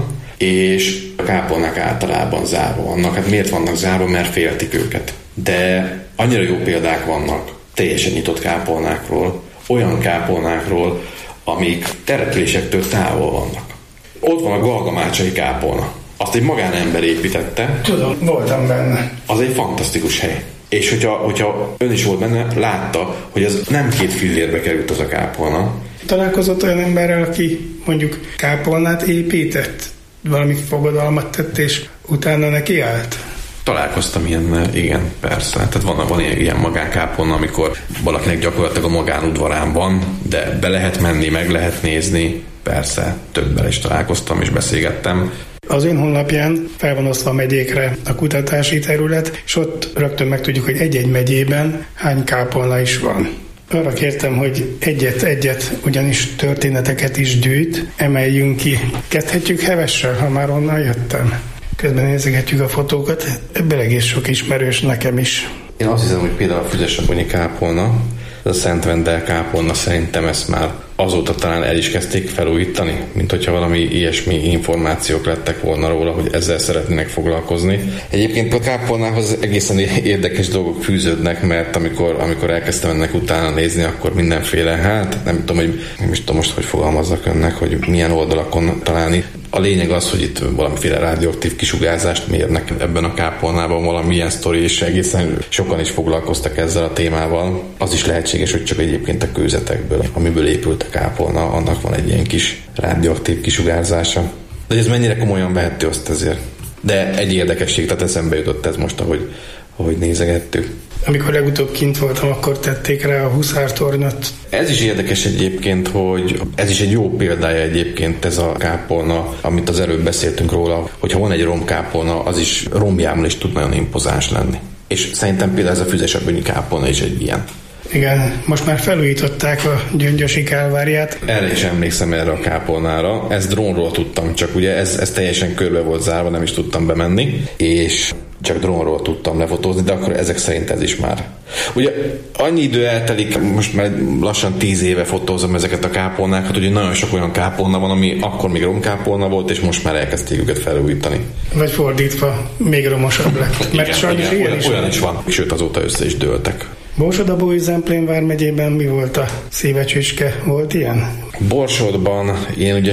és a kápolnák általában zárva vannak. Hát miért vannak zárva? Mert féltik őket. De annyira jó példák vannak teljesen nyitott kápolnákról, olyan kápolnákról, amik településektől távol vannak. Ott van a Galgamácsai kápolna. Azt egy magánember építette. Tudom, voltam benne. Az egy fantasztikus hely. És hogyha ön is volt benne, látta, hogy az nem 2 fillérbe került az a kápolna. Találkozott olyan emberrel, aki mondjuk kápolnát épített, valami fogadalmat tett, és utána neki állt? Találkoztam ilyennel, igen, persze. Tehát van ilyen magánkápolna, amikor valakinek gyakorlatilag a magánudvarán van, de be lehet menni, meg lehet nézni. Persze, többel is találkoztam és beszélgettem. Az ön honlapján fel van osztva megyékre a kutatási terület, és ott rögtön megtudjuk, hogy egy-egy megyében hány kápolna is van. Arra kértem, hogy egyet, ugyanis történeteket is gyűjt, emeljünk ki. Kezdhetjük Hevessel, ha már onnan jöttem. Közben nézegetjük a fotókat, ebből egész sok ismerős nekem is. Én azt hiszem, hogy például a Füzesabonyi kápolna, a Szent Vendel kápolna, szerintem ezt már azóta talán el is kezdték felújítani, mint hogyha valami ilyesmi információk lettek volna róla, hogy ezzel szeretnének foglalkozni. Egyébként a kápolnához egészen érdekes dolgok fűződnek, mert amikor elkezdtem ennek utána nézni, akkor mindenféle, nem tudom most, hogy fogalmazzak önnek, hogy milyen oldalakon találni. A lényeg az, hogy itt valamiféle radioaktív kisugárzást mérnek ebben a kápolnában, valamilyen sztori, és egészen sokan is foglalkoztak ezzel a témával. Az is lehetséges, hogy csak egyébként a kőzetekből, amiből épült a kápolna, annak van egy ilyen kis radioaktív kisugárzása. De ez mennyire komolyan vehető, azt ezért. De egy érdekesség, tehát eszembe jutott ez most, ahogy nézegettük. Amikor legutóbb kint voltam, akkor tették rá a huszártornyot. Ez is érdekes egyébként, hogy ez is egy jó példája egyébként ez a kápolna, amit az előbb beszéltünk róla, hogyha van egy romkápolna, az is romjámmal is tud nagyon impozáns lenni. És szerintem például ez a Füzesabonyi kápolna is egy ilyen. Igen, most már felújították a Gyöngyösi Kálváriát. Erre is emlékszem, erre a kápolnára. Ezt drónról tudtam, csak ugye ez teljesen körbe volt zárva, nem is tudtam bemenni, és csak drónról tudtam lefotózni, de akkor ezek szerint ez is már. Ugye annyi idő eltelik, most már lassan 10 éve fotózom ezeket a kápolnákat, hogy nagyon sok olyan kápolna van, ami akkor még romkápolna volt, és most már elkezdték őket felújítani. Vagy fordítva, még romosabb lett. Mert sajnos olyan is van, sőt azóta össze is dőltek. Borsod-Abaúj-Zemplén vármegyében mi volt a szívecsücske? Volt ilyen? Borsodban én ugye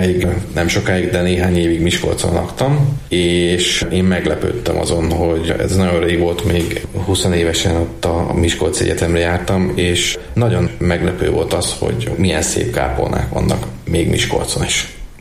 nem sokáig, de néhány évig Miskolcon laktam, és én meglepődtem azon, hogy ez nagyon rég volt, még 20 évesen ott a Miskolci Egyetemre jártam, és nagyon meglepő volt az, hogy milyen szép kápolnák vannak még Miskolcon is.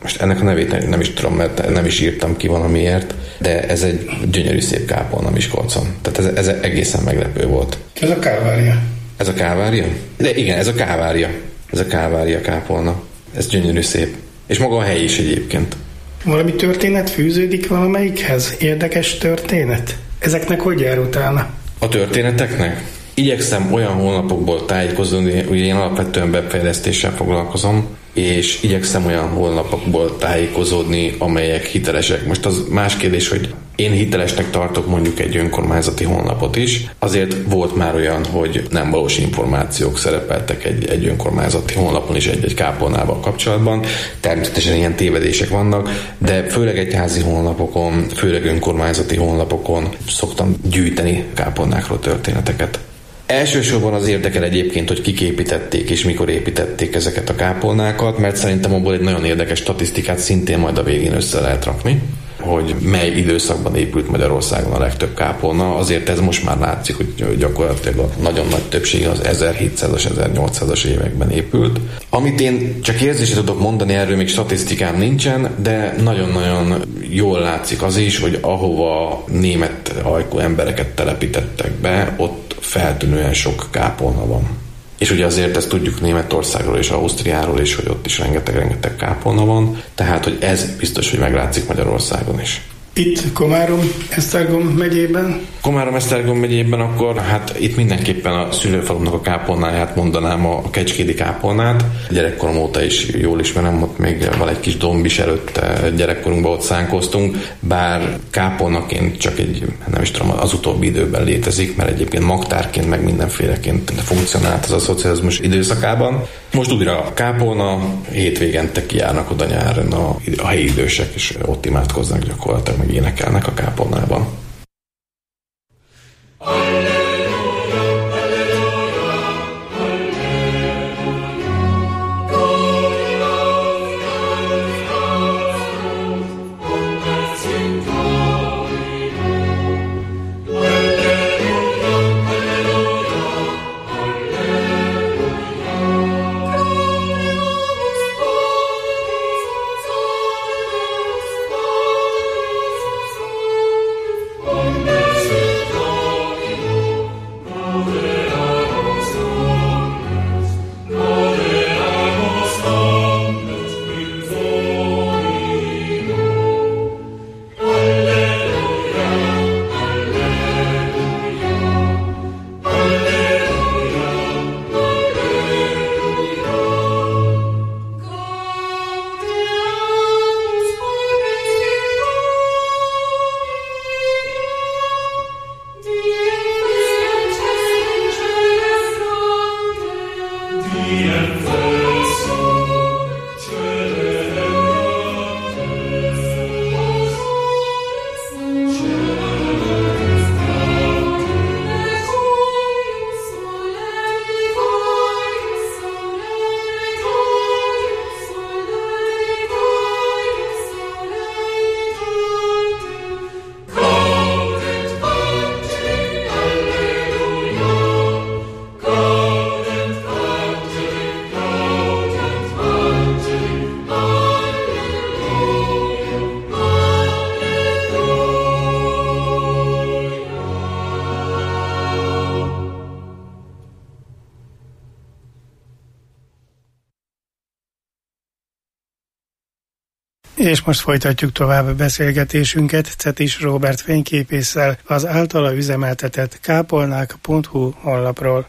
Most ennek a nevét nem is tudom, mert nem is írtam ki valamiért, de ez egy gyönyörű szép kápolna Miskolcon. Tehát ez egészen meglepő volt. Ez a Kálvária. Ez a Kálvária? De igen, ez a Kálvária. Ez a Kálvária kápolna. Ez gyönyörű szép. És maga a hely is egyébként. Valami történet fűződik valamelyikhez? Érdekes történet? Ezeknek hogy jár utána? A történeteknek? Igyekszem olyan honlapokból tájékozódni, ugye én alapvetően webfejlesztéssel foglalkozom, és igyekszem olyan honlapokból tájékozódni, amelyek hitelesek. Most az más kérdés, hogy én hitelesnek tartok mondjuk egy önkormányzati honlapot is. Azért volt már olyan, hogy nem valós információk szerepeltek egy önkormányzati honlapon is egy kápolnával kapcsolatban. Természetesen ilyen tévedések vannak, de főleg egyházi honlapokon, főleg önkormányzati honlapokon szoktam gyűjteni kápolnákról történeteket. Elsősorban az érdekel egyébként, hogy kik építették és mikor építették ezeket a kápolnákat, mert szerintem abból egy nagyon érdekes statisztikát szintén majd a végén össze lehet rakni, hogy mely időszakban épült Magyarországon a legtöbb kápolna. Azért ez most már látszik, hogy gyakorlatilag a nagyon nagy többsége az 1700-as, 1800-as években épült. Amit én csak érzésre tudok mondani, erről még statisztikám nincsen, de nagyon-nagyon jól látszik az is, hogy ahova német ajkú embereket telepítettek be, ott feltűnően sok kápolna van. És ugye azért ezt tudjuk Németországról és Ausztriáról is, hogy ott is rengeteg kápolna van, tehát hogy ez biztos, hogy meglátszik Magyarországon is. Itt Komárom-Esztergom megyében? Komárom-Esztergom megyében akkor, hát itt mindenképpen a szülőfalumnak a kápolnáját mondanám, a Kecskédi kápolnát. Gyerekkorom óta is jól ismerem, ott még van egy kis domb is előtte, gyerekkorunkban ott szánkoztunk, bár kápolnaként csak nem is tudom, az utóbbi időben létezik, mert egyébként magtárként, meg mindenféleként funkcionált az a szocializmus időszakában. Most újra a kápolna, hétvégente kijárnak oda nyáron a helyi idősek, és ott imádkoznak gyakorlatilag, meg énekelnek a kápolnában. És most folytatjuk tovább a beszélgetésünket Cetis Róbert fényképésszel az általa üzemeltetett kápolnák.hu honlapról.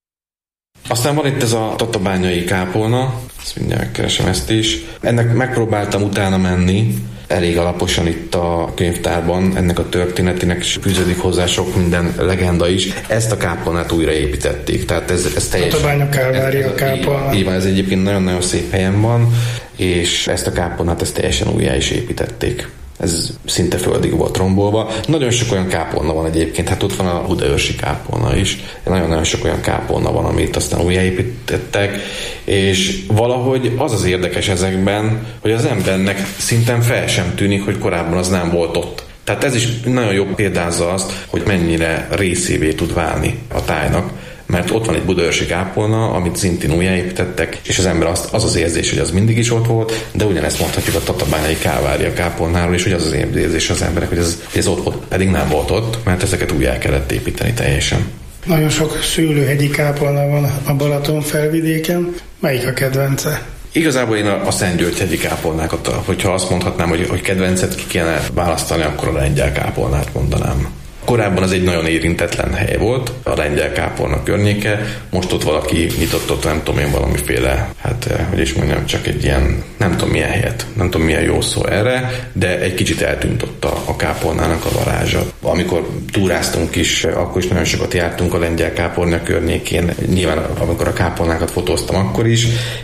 Aztán van itt ez a tatabányai kápolna, ezt mindjárt keresem ezt is. Ennek megpróbáltam utána menni, elég alaposan itt a könyvtárban, ennek a történetének is fűződik hozzá sok minden legenda is. Ezt a kápolnát újraépítették, tehát ez teljesen... Tatabánya Kálvária kápolna. Így van, ez egyébként nagyon-nagyon szép helyen van, és ezt a kápolnát teljesen újjá is építették. Ez szinte földig volt rombolva. Nagyon sok olyan kápolna van egyébként, hát ott van a Budaörsi kápolna is. Nagyon-nagyon sok olyan kápolna van, amit aztán újjáépítettek, és valahogy az érdekes ezekben, hogy az embernek szinten fel sem tűnik, hogy korábban az nem volt ott. Tehát ez is nagyon jó példázza azt, hogy mennyire részévé tud válni a tájnak mert ott van egy budaörsi kápolna, amit szintén újjáépítettek, és az ember az érzés, hogy az mindig is ott volt, de ugyanezt mondhatjuk a tatabányai Kálvária kápolnáról is, hogy az érzés az emberek, hogy ez ott volt, pedig nem volt ott, mert ezeket újjá kellett építeni teljesen. Nagyon sok szőlőhegyi kápolna van a Balaton felvidéken. Melyik a kedvence? Igazából én a Szentgyörgy-hegyi kápolnákat, hogyha azt mondhatnám, hogy kedvencet ki kéne választani, akkor a lengyel kápolnát mondanám. Korábban az egy nagyon érintetlen hely volt, a lengyel kápolna környéke, most ott valaki nyitott ott, nem tudom én, valamiféle, hogy is mondjam, csak egy ilyen, nem tudom milyen helyet, nem tudom milyen jó szó erre, de egy kicsit eltűnt ott a kápolnának a varázsa. Amikor túráztunk is, akkor is nagyon sokat jártunk a lengyel kápolna környékén, nyilván amikor a kápolnákat fotóztam akkor is,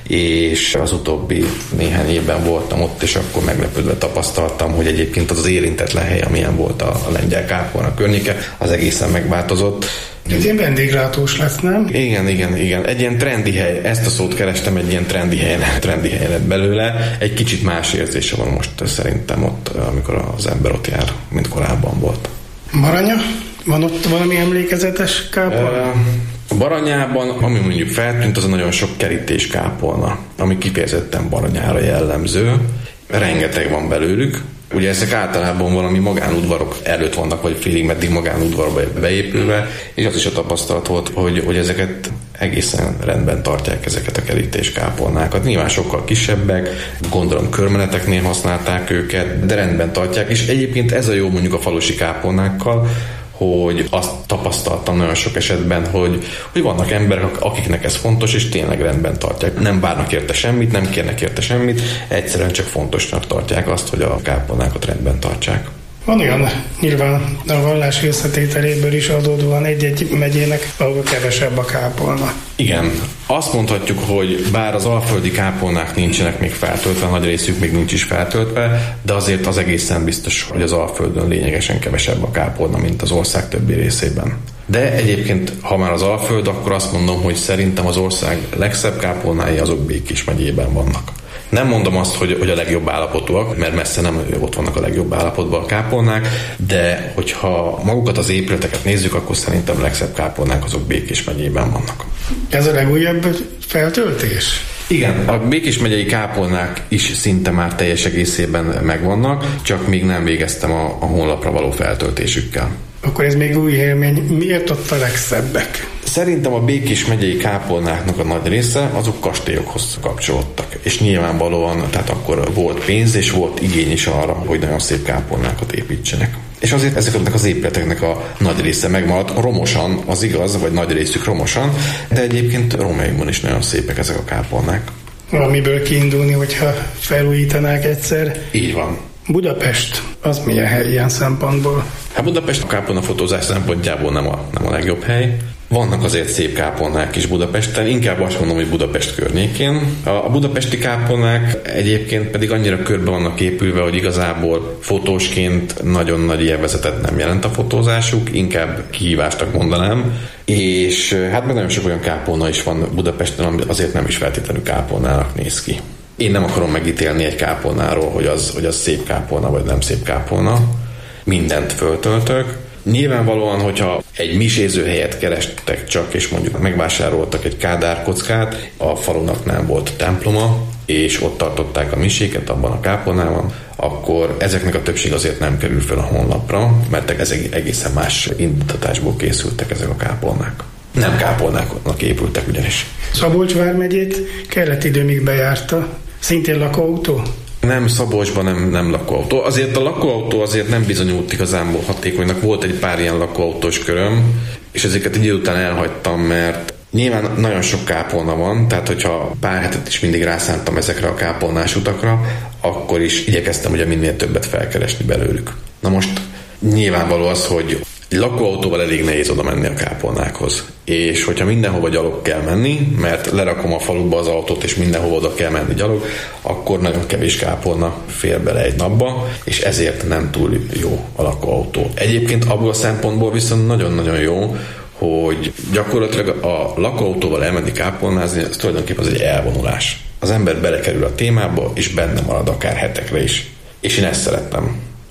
és az utóbbi néhány évben voltam ott, és akkor meglepődve tapasztaltam, hogy egyébként az érintetlen hely, amilyen volt a lengyel kápolna környéke, az egészen megváltozott. Ez ilyen vendéglátós lesz, nem? Igen. Egy ilyen trendi hely, ezt a szót kerestem, egy ilyen trendi hely lett belőle. Egy kicsit más érzése van most szerintem ott, amikor az ember ott jár, mint korábban volt. Baranya? Van ott valami emlékezetes kápolna? A Baranyában, ami mondjuk feltűnt, az a nagyon sok kerítés kápolna, ami kifejezetten Baranyára jellemző. Rengeteg van belőlük. Ugye ezek általában valami magánudvarok előtt vannak, vagy félig meddig magánudvarba beépülve, és az is a tapasztalat volt, hogy ezeket egészen rendben tartják, ezeket a kerítéskápolnákat. Nyilván sokkal kisebbek, gondolom körmeneteknél használták őket, de rendben tartják, és egyébként ez a jó mondjuk a falusi kápolnákkal, hogy azt tapasztaltam nagyon sok esetben, hogy vannak emberek, akiknek ez fontos, és tényleg rendben tartják. Nem várnak érte semmit, nem kérnek érte semmit, egyszerűen csak fontosnak tartják azt, hogy a kápolnákat rendben tartsák. Van olyan, nyilván a vallás összetételéből is adódóan egy-egy megyének, ahol kevesebb a kápolna. Igen, azt mondhatjuk, hogy bár az alföldi kápolnák nincsenek még feltöltve, nagy részük még nincs is feltöltve, de azért az egészen biztos, hogy az Alföldön lényegesen kevesebb a kápolna, mint az ország többi részében. De egyébként, ha már az Alföld, akkor azt mondom, hogy szerintem az ország legszebb kápolnái azok Békés megyében vannak. Nem mondom azt, hogy a legjobb állapotúak, mert messze nem ott vannak a legjobb állapotban a kápolnák, de hogyha magukat az épületeket nézzük, akkor szerintem a legszebb kápolnák azok Békés megyében vannak. Ez a legújabb feltöltés? Igen, a Békés megyei kápolnák is szinte már teljes egészében megvannak, csak még nem végeztem a honlapra való feltöltésükkel. Akkor ez még új élmény. Miért ott a legszebbek? Szerintem a Békés megyei kápolnáknak a nagy része azok kastélyokhoz kapcsolódtak. És nyilvánvalóan, tehát akkor volt pénz és volt igény is arra, hogy nagyon szép kápolnákat építsenek. És azért ezeknek az épületeknek a nagy része megmaradt, romosan, az igaz, vagy nagy részük romosan, de egyébként Rómaiumban is nagyon szépek ezek a kápolnák. Valamiből kiindulni, hogyha felújítanák egyszer. Így van. Budapest, az milyen hely ilyen szempontból? Hát Budapest a kápolnafotózás szempontjából nem a legjobb hely. Vannak azért szép kápolnák is Budapesten, inkább azt mondom, hogy Budapest környékén. A budapesti kápolnák egyébként pedig annyira körbe vannak épülve, hogy igazából fotósként nagyon nagy élvezetet nem jelent a fotózásuk, inkább kihívásnak mondanám. És hát meg nagyon sok olyan kápolna is van Budapesten, ami azért nem is feltétlenül kápolnának néz ki. Én nem akarom megítélni egy kápolnáról, hogy az szép kápolna, vagy nem szép kápolna. Mindent föltöltök. Nyilvánvalóan, hogyha egy miséző helyet kerestek csak, és mondjuk megvásároltak egy Kádár kockát, a falunak nem volt temploma, és ott tartották a miséket abban a kápolnában, akkor ezeknek a többség azért nem kerül fel a honlapra, mert ezek egészen más indítatásból készültek ezek a kápolnák. Nem kápolnáknak épültek ugyanis. Szabolcs vármegyét keleti időmig bejárta. Szintén lakóautó? Nem, Szabolcsban nem lakóautó. Azért a lakóautó azért nem bizonyult igazából hatékonynak. Volt egy pár ilyen lakóautós köröm, és ezeket egy idő után elhagytam, mert nyilván nagyon sok kápolna van, tehát hogyha pár hetet is mindig rászántam ezekre a kápolnás utakra, akkor is igyekeztem ugye minél többet felkeresni belőlük. Na most nyilvánvaló az, hogy egy lakóautóval elég nehéz oda menni a kápolnákhoz. És hogyha mindenhova gyalog kell menni, mert lerakom a faluba az autót, és mindenhova oda kell menni gyalog, akkor nagyon kevés kápolna fér bele egy napba, és ezért nem túl jó a lakóautó. Egyébként abból a szempontból viszont nagyon-nagyon jó, hogy gyakorlatilag a lakóautóval elmenni kápolnázni, ez tulajdonképpen az egy elvonulás. Az ember belekerül a témába, és benne marad akár hetekre is. És én ezt szerettem.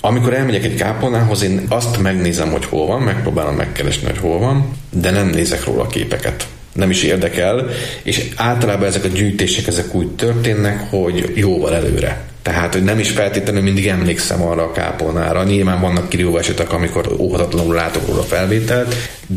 Amikor elmegyek egy kápolnához, én azt megnézem, hogy hol van, megpróbálom megkeresni, hogy hol van, de nem nézek róla képeket. Nem is érdekel, és általában ezek a gyűjtések ezek úgy történnek, hogy jóval előre. Tehát, hogy nem is feltétlenül mindig emlékszem arra a kápolnára. Nyilván vannak kirívó esetek, amikor óhatatlanul látok róla felvételt,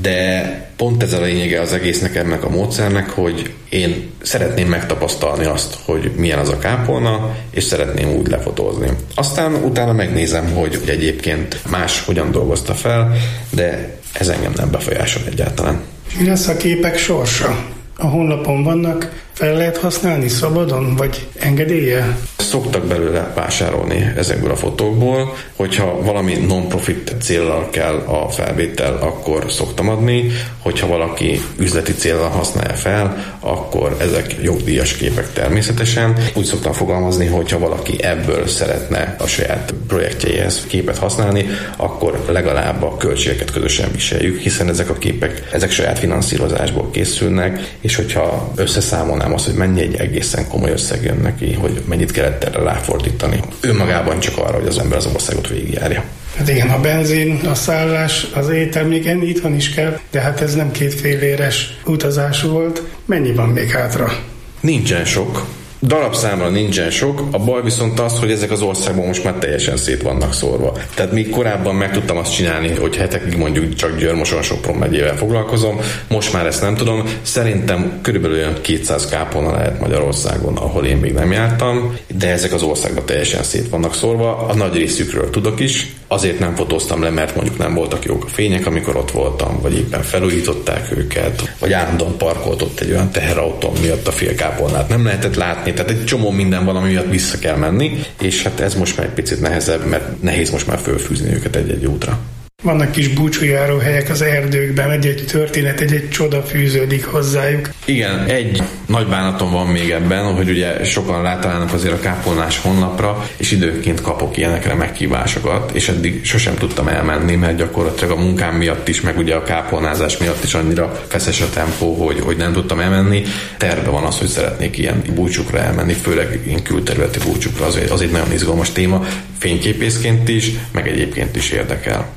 de pont ez a lényege az egésznek, ennek a módszernek, hogy én szeretném megtapasztalni azt, hogy milyen az a kápolna, és szeretném úgy lefotózni. Aztán utána megnézem, hogy egyébként más hogyan dolgozta fel, de ez engem nem befolyásol egyáltalán. Mi lesz a képek sorsa? A honlapon vannak, fel lehet használni szabadon, vagy engedéllyel? Szoktak belőle vásárolni ezekből a fotókból, hogyha valami non-profit céllal kell a felvétel, akkor szoktam adni, hogyha valaki üzleti céllal használja fel, akkor ezek jogdíjas képek természetesen. Úgy szoktam fogalmazni, hogyha valaki ebből szeretne a saját projektjeihez képet használni, akkor legalább a költségeket közösen viseljük, hiszen ezek a képek, ezek saját finanszírozásból készülnek, és hogyha összeszámolnám azt, hogy mennyi egy egészen komoly összeg jön neki, hogy mennyit kellett erre ráfordítani. Önmagában csak arra, hogy az ember az országot végigjárja. Hát igen, a benzin, a szállás, az étel, még enni itthon is kell, de hát ez nem 2 féléres utazás volt. Mennyi van még hátra? Nincsen sok. Darabszámra nincsen sok, a baj viszont az, hogy ezek az országban most már teljesen szét vannak szórva. Tehát még korábban meg tudtam azt csinálni, hogy hetekig mondjuk csak Győr-Moson-Sopron megyével foglalkozom, most már ezt nem tudom. Szerintem körülbelül olyan 200 kápolna lehet Magyarországon, ahol én még nem jártam, de ezek az országban teljesen szét vannak szórva. A nagy részükről tudok is, azért nem fotóztam le, mert mondjuk nem voltak jók a fények, amikor ott voltam, vagy éppen felújították őket, vagy állandóan parkolt ott egy olyan teherautó miatt a fél kápolnát nem lehetett látni, tehát egy csomó minden valami miatt vissza kell menni, és hát ez most már egy picit nehezebb, mert nehéz most már fölfűzni őket egy-egy útra. Vannak kis búcsújáró helyek az erdőkben, egy történet, egy csoda fűződik hozzájuk. Igen, egy nagy bánatom van még ebben, hogy ugye sokan rátalálnak azért a kápolnás honlapra, és időnként kapok ilyenekre meghívásokat, és eddig sosem tudtam elmenni, mert gyakorlatilag a munkám miatt is, meg ugye a kápolnázás miatt is annyira feszes a tempó, hogy nem tudtam elmenni. Terve van az, hogy szeretnék ilyen búcsúkra elmenni, főleg ilyen külterületi búcsúkra, az egy nagyon izgalmas téma, fényképészként is, meg egyébként is érdekel.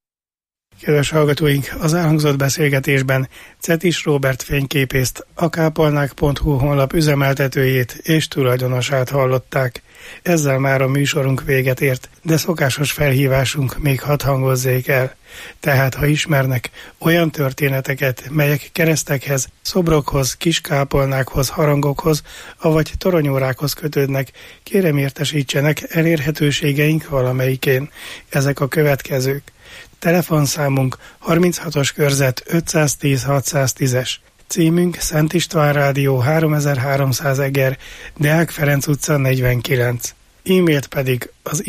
Kedves hallgatóink, az elhangzott beszélgetésben Cetis Róbert fényképészt, a kápolnák.hu honlap üzemeltetőjét és tulajdonosát hallották. Ezzel már a műsorunk véget ért, de szokásos felhívásunk még hadd hangozzék el. Tehát, ha ismernek olyan történeteket, melyek keresztekhez, szobrokhoz, kiskápolnákhoz, harangokhoz, avagy toronyórákhoz kötődnek, kérem értesítsenek elérhetőségeink valamelyikén. Ezek a következők. Telefonszámunk 36-os körzet 510 610-es. Címünk Szent István Rádió 3300 Eger, Deák Ferenc utca 49. E-mailt pedig az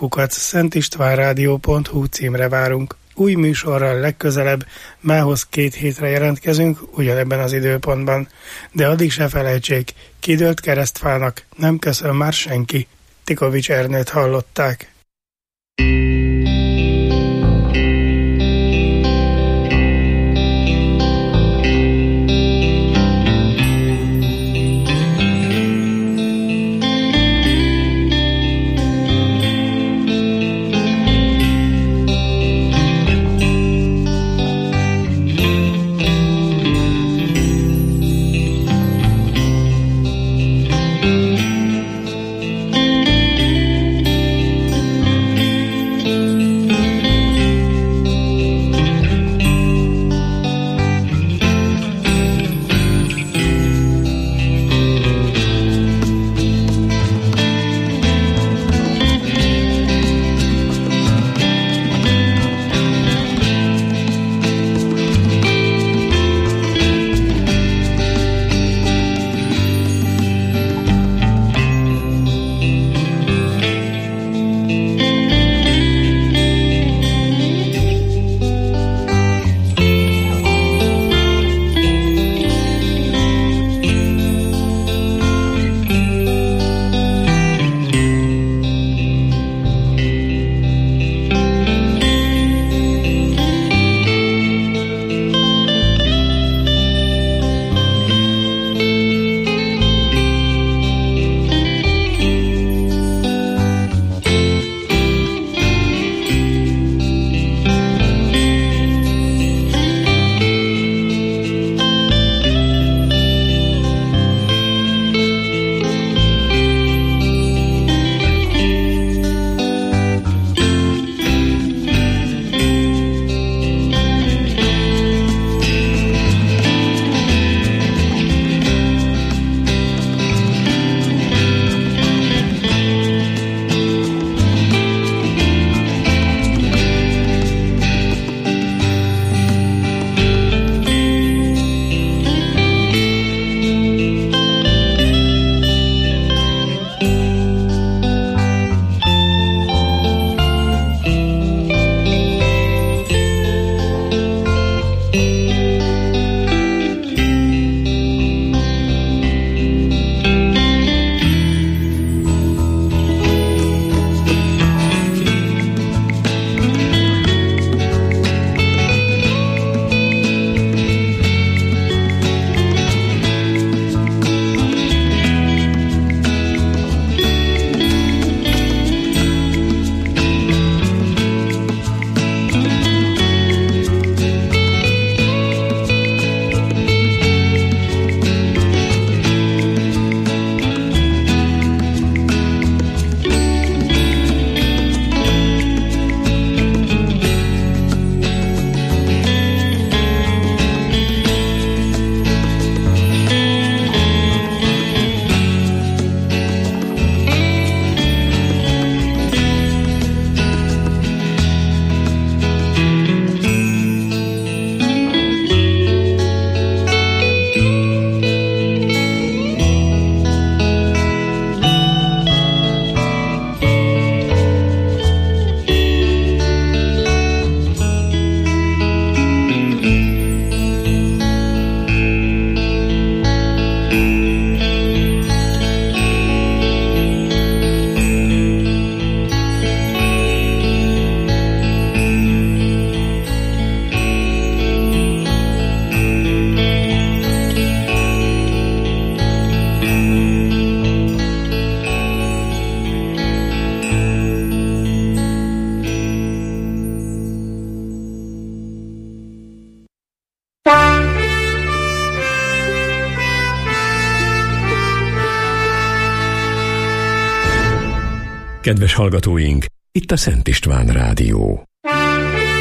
info@szentistvánradio.hu címre várunk. Új műsorral legközelebb, mához 2 hétre jelentkezünk, ugyanebben az időpontban. De addig se felejtsék, kidőlt keresztfának nem köszön már senki. Tikovics Ernőt hallották. Kedves hallgatóink, itt a Szent István Rádió.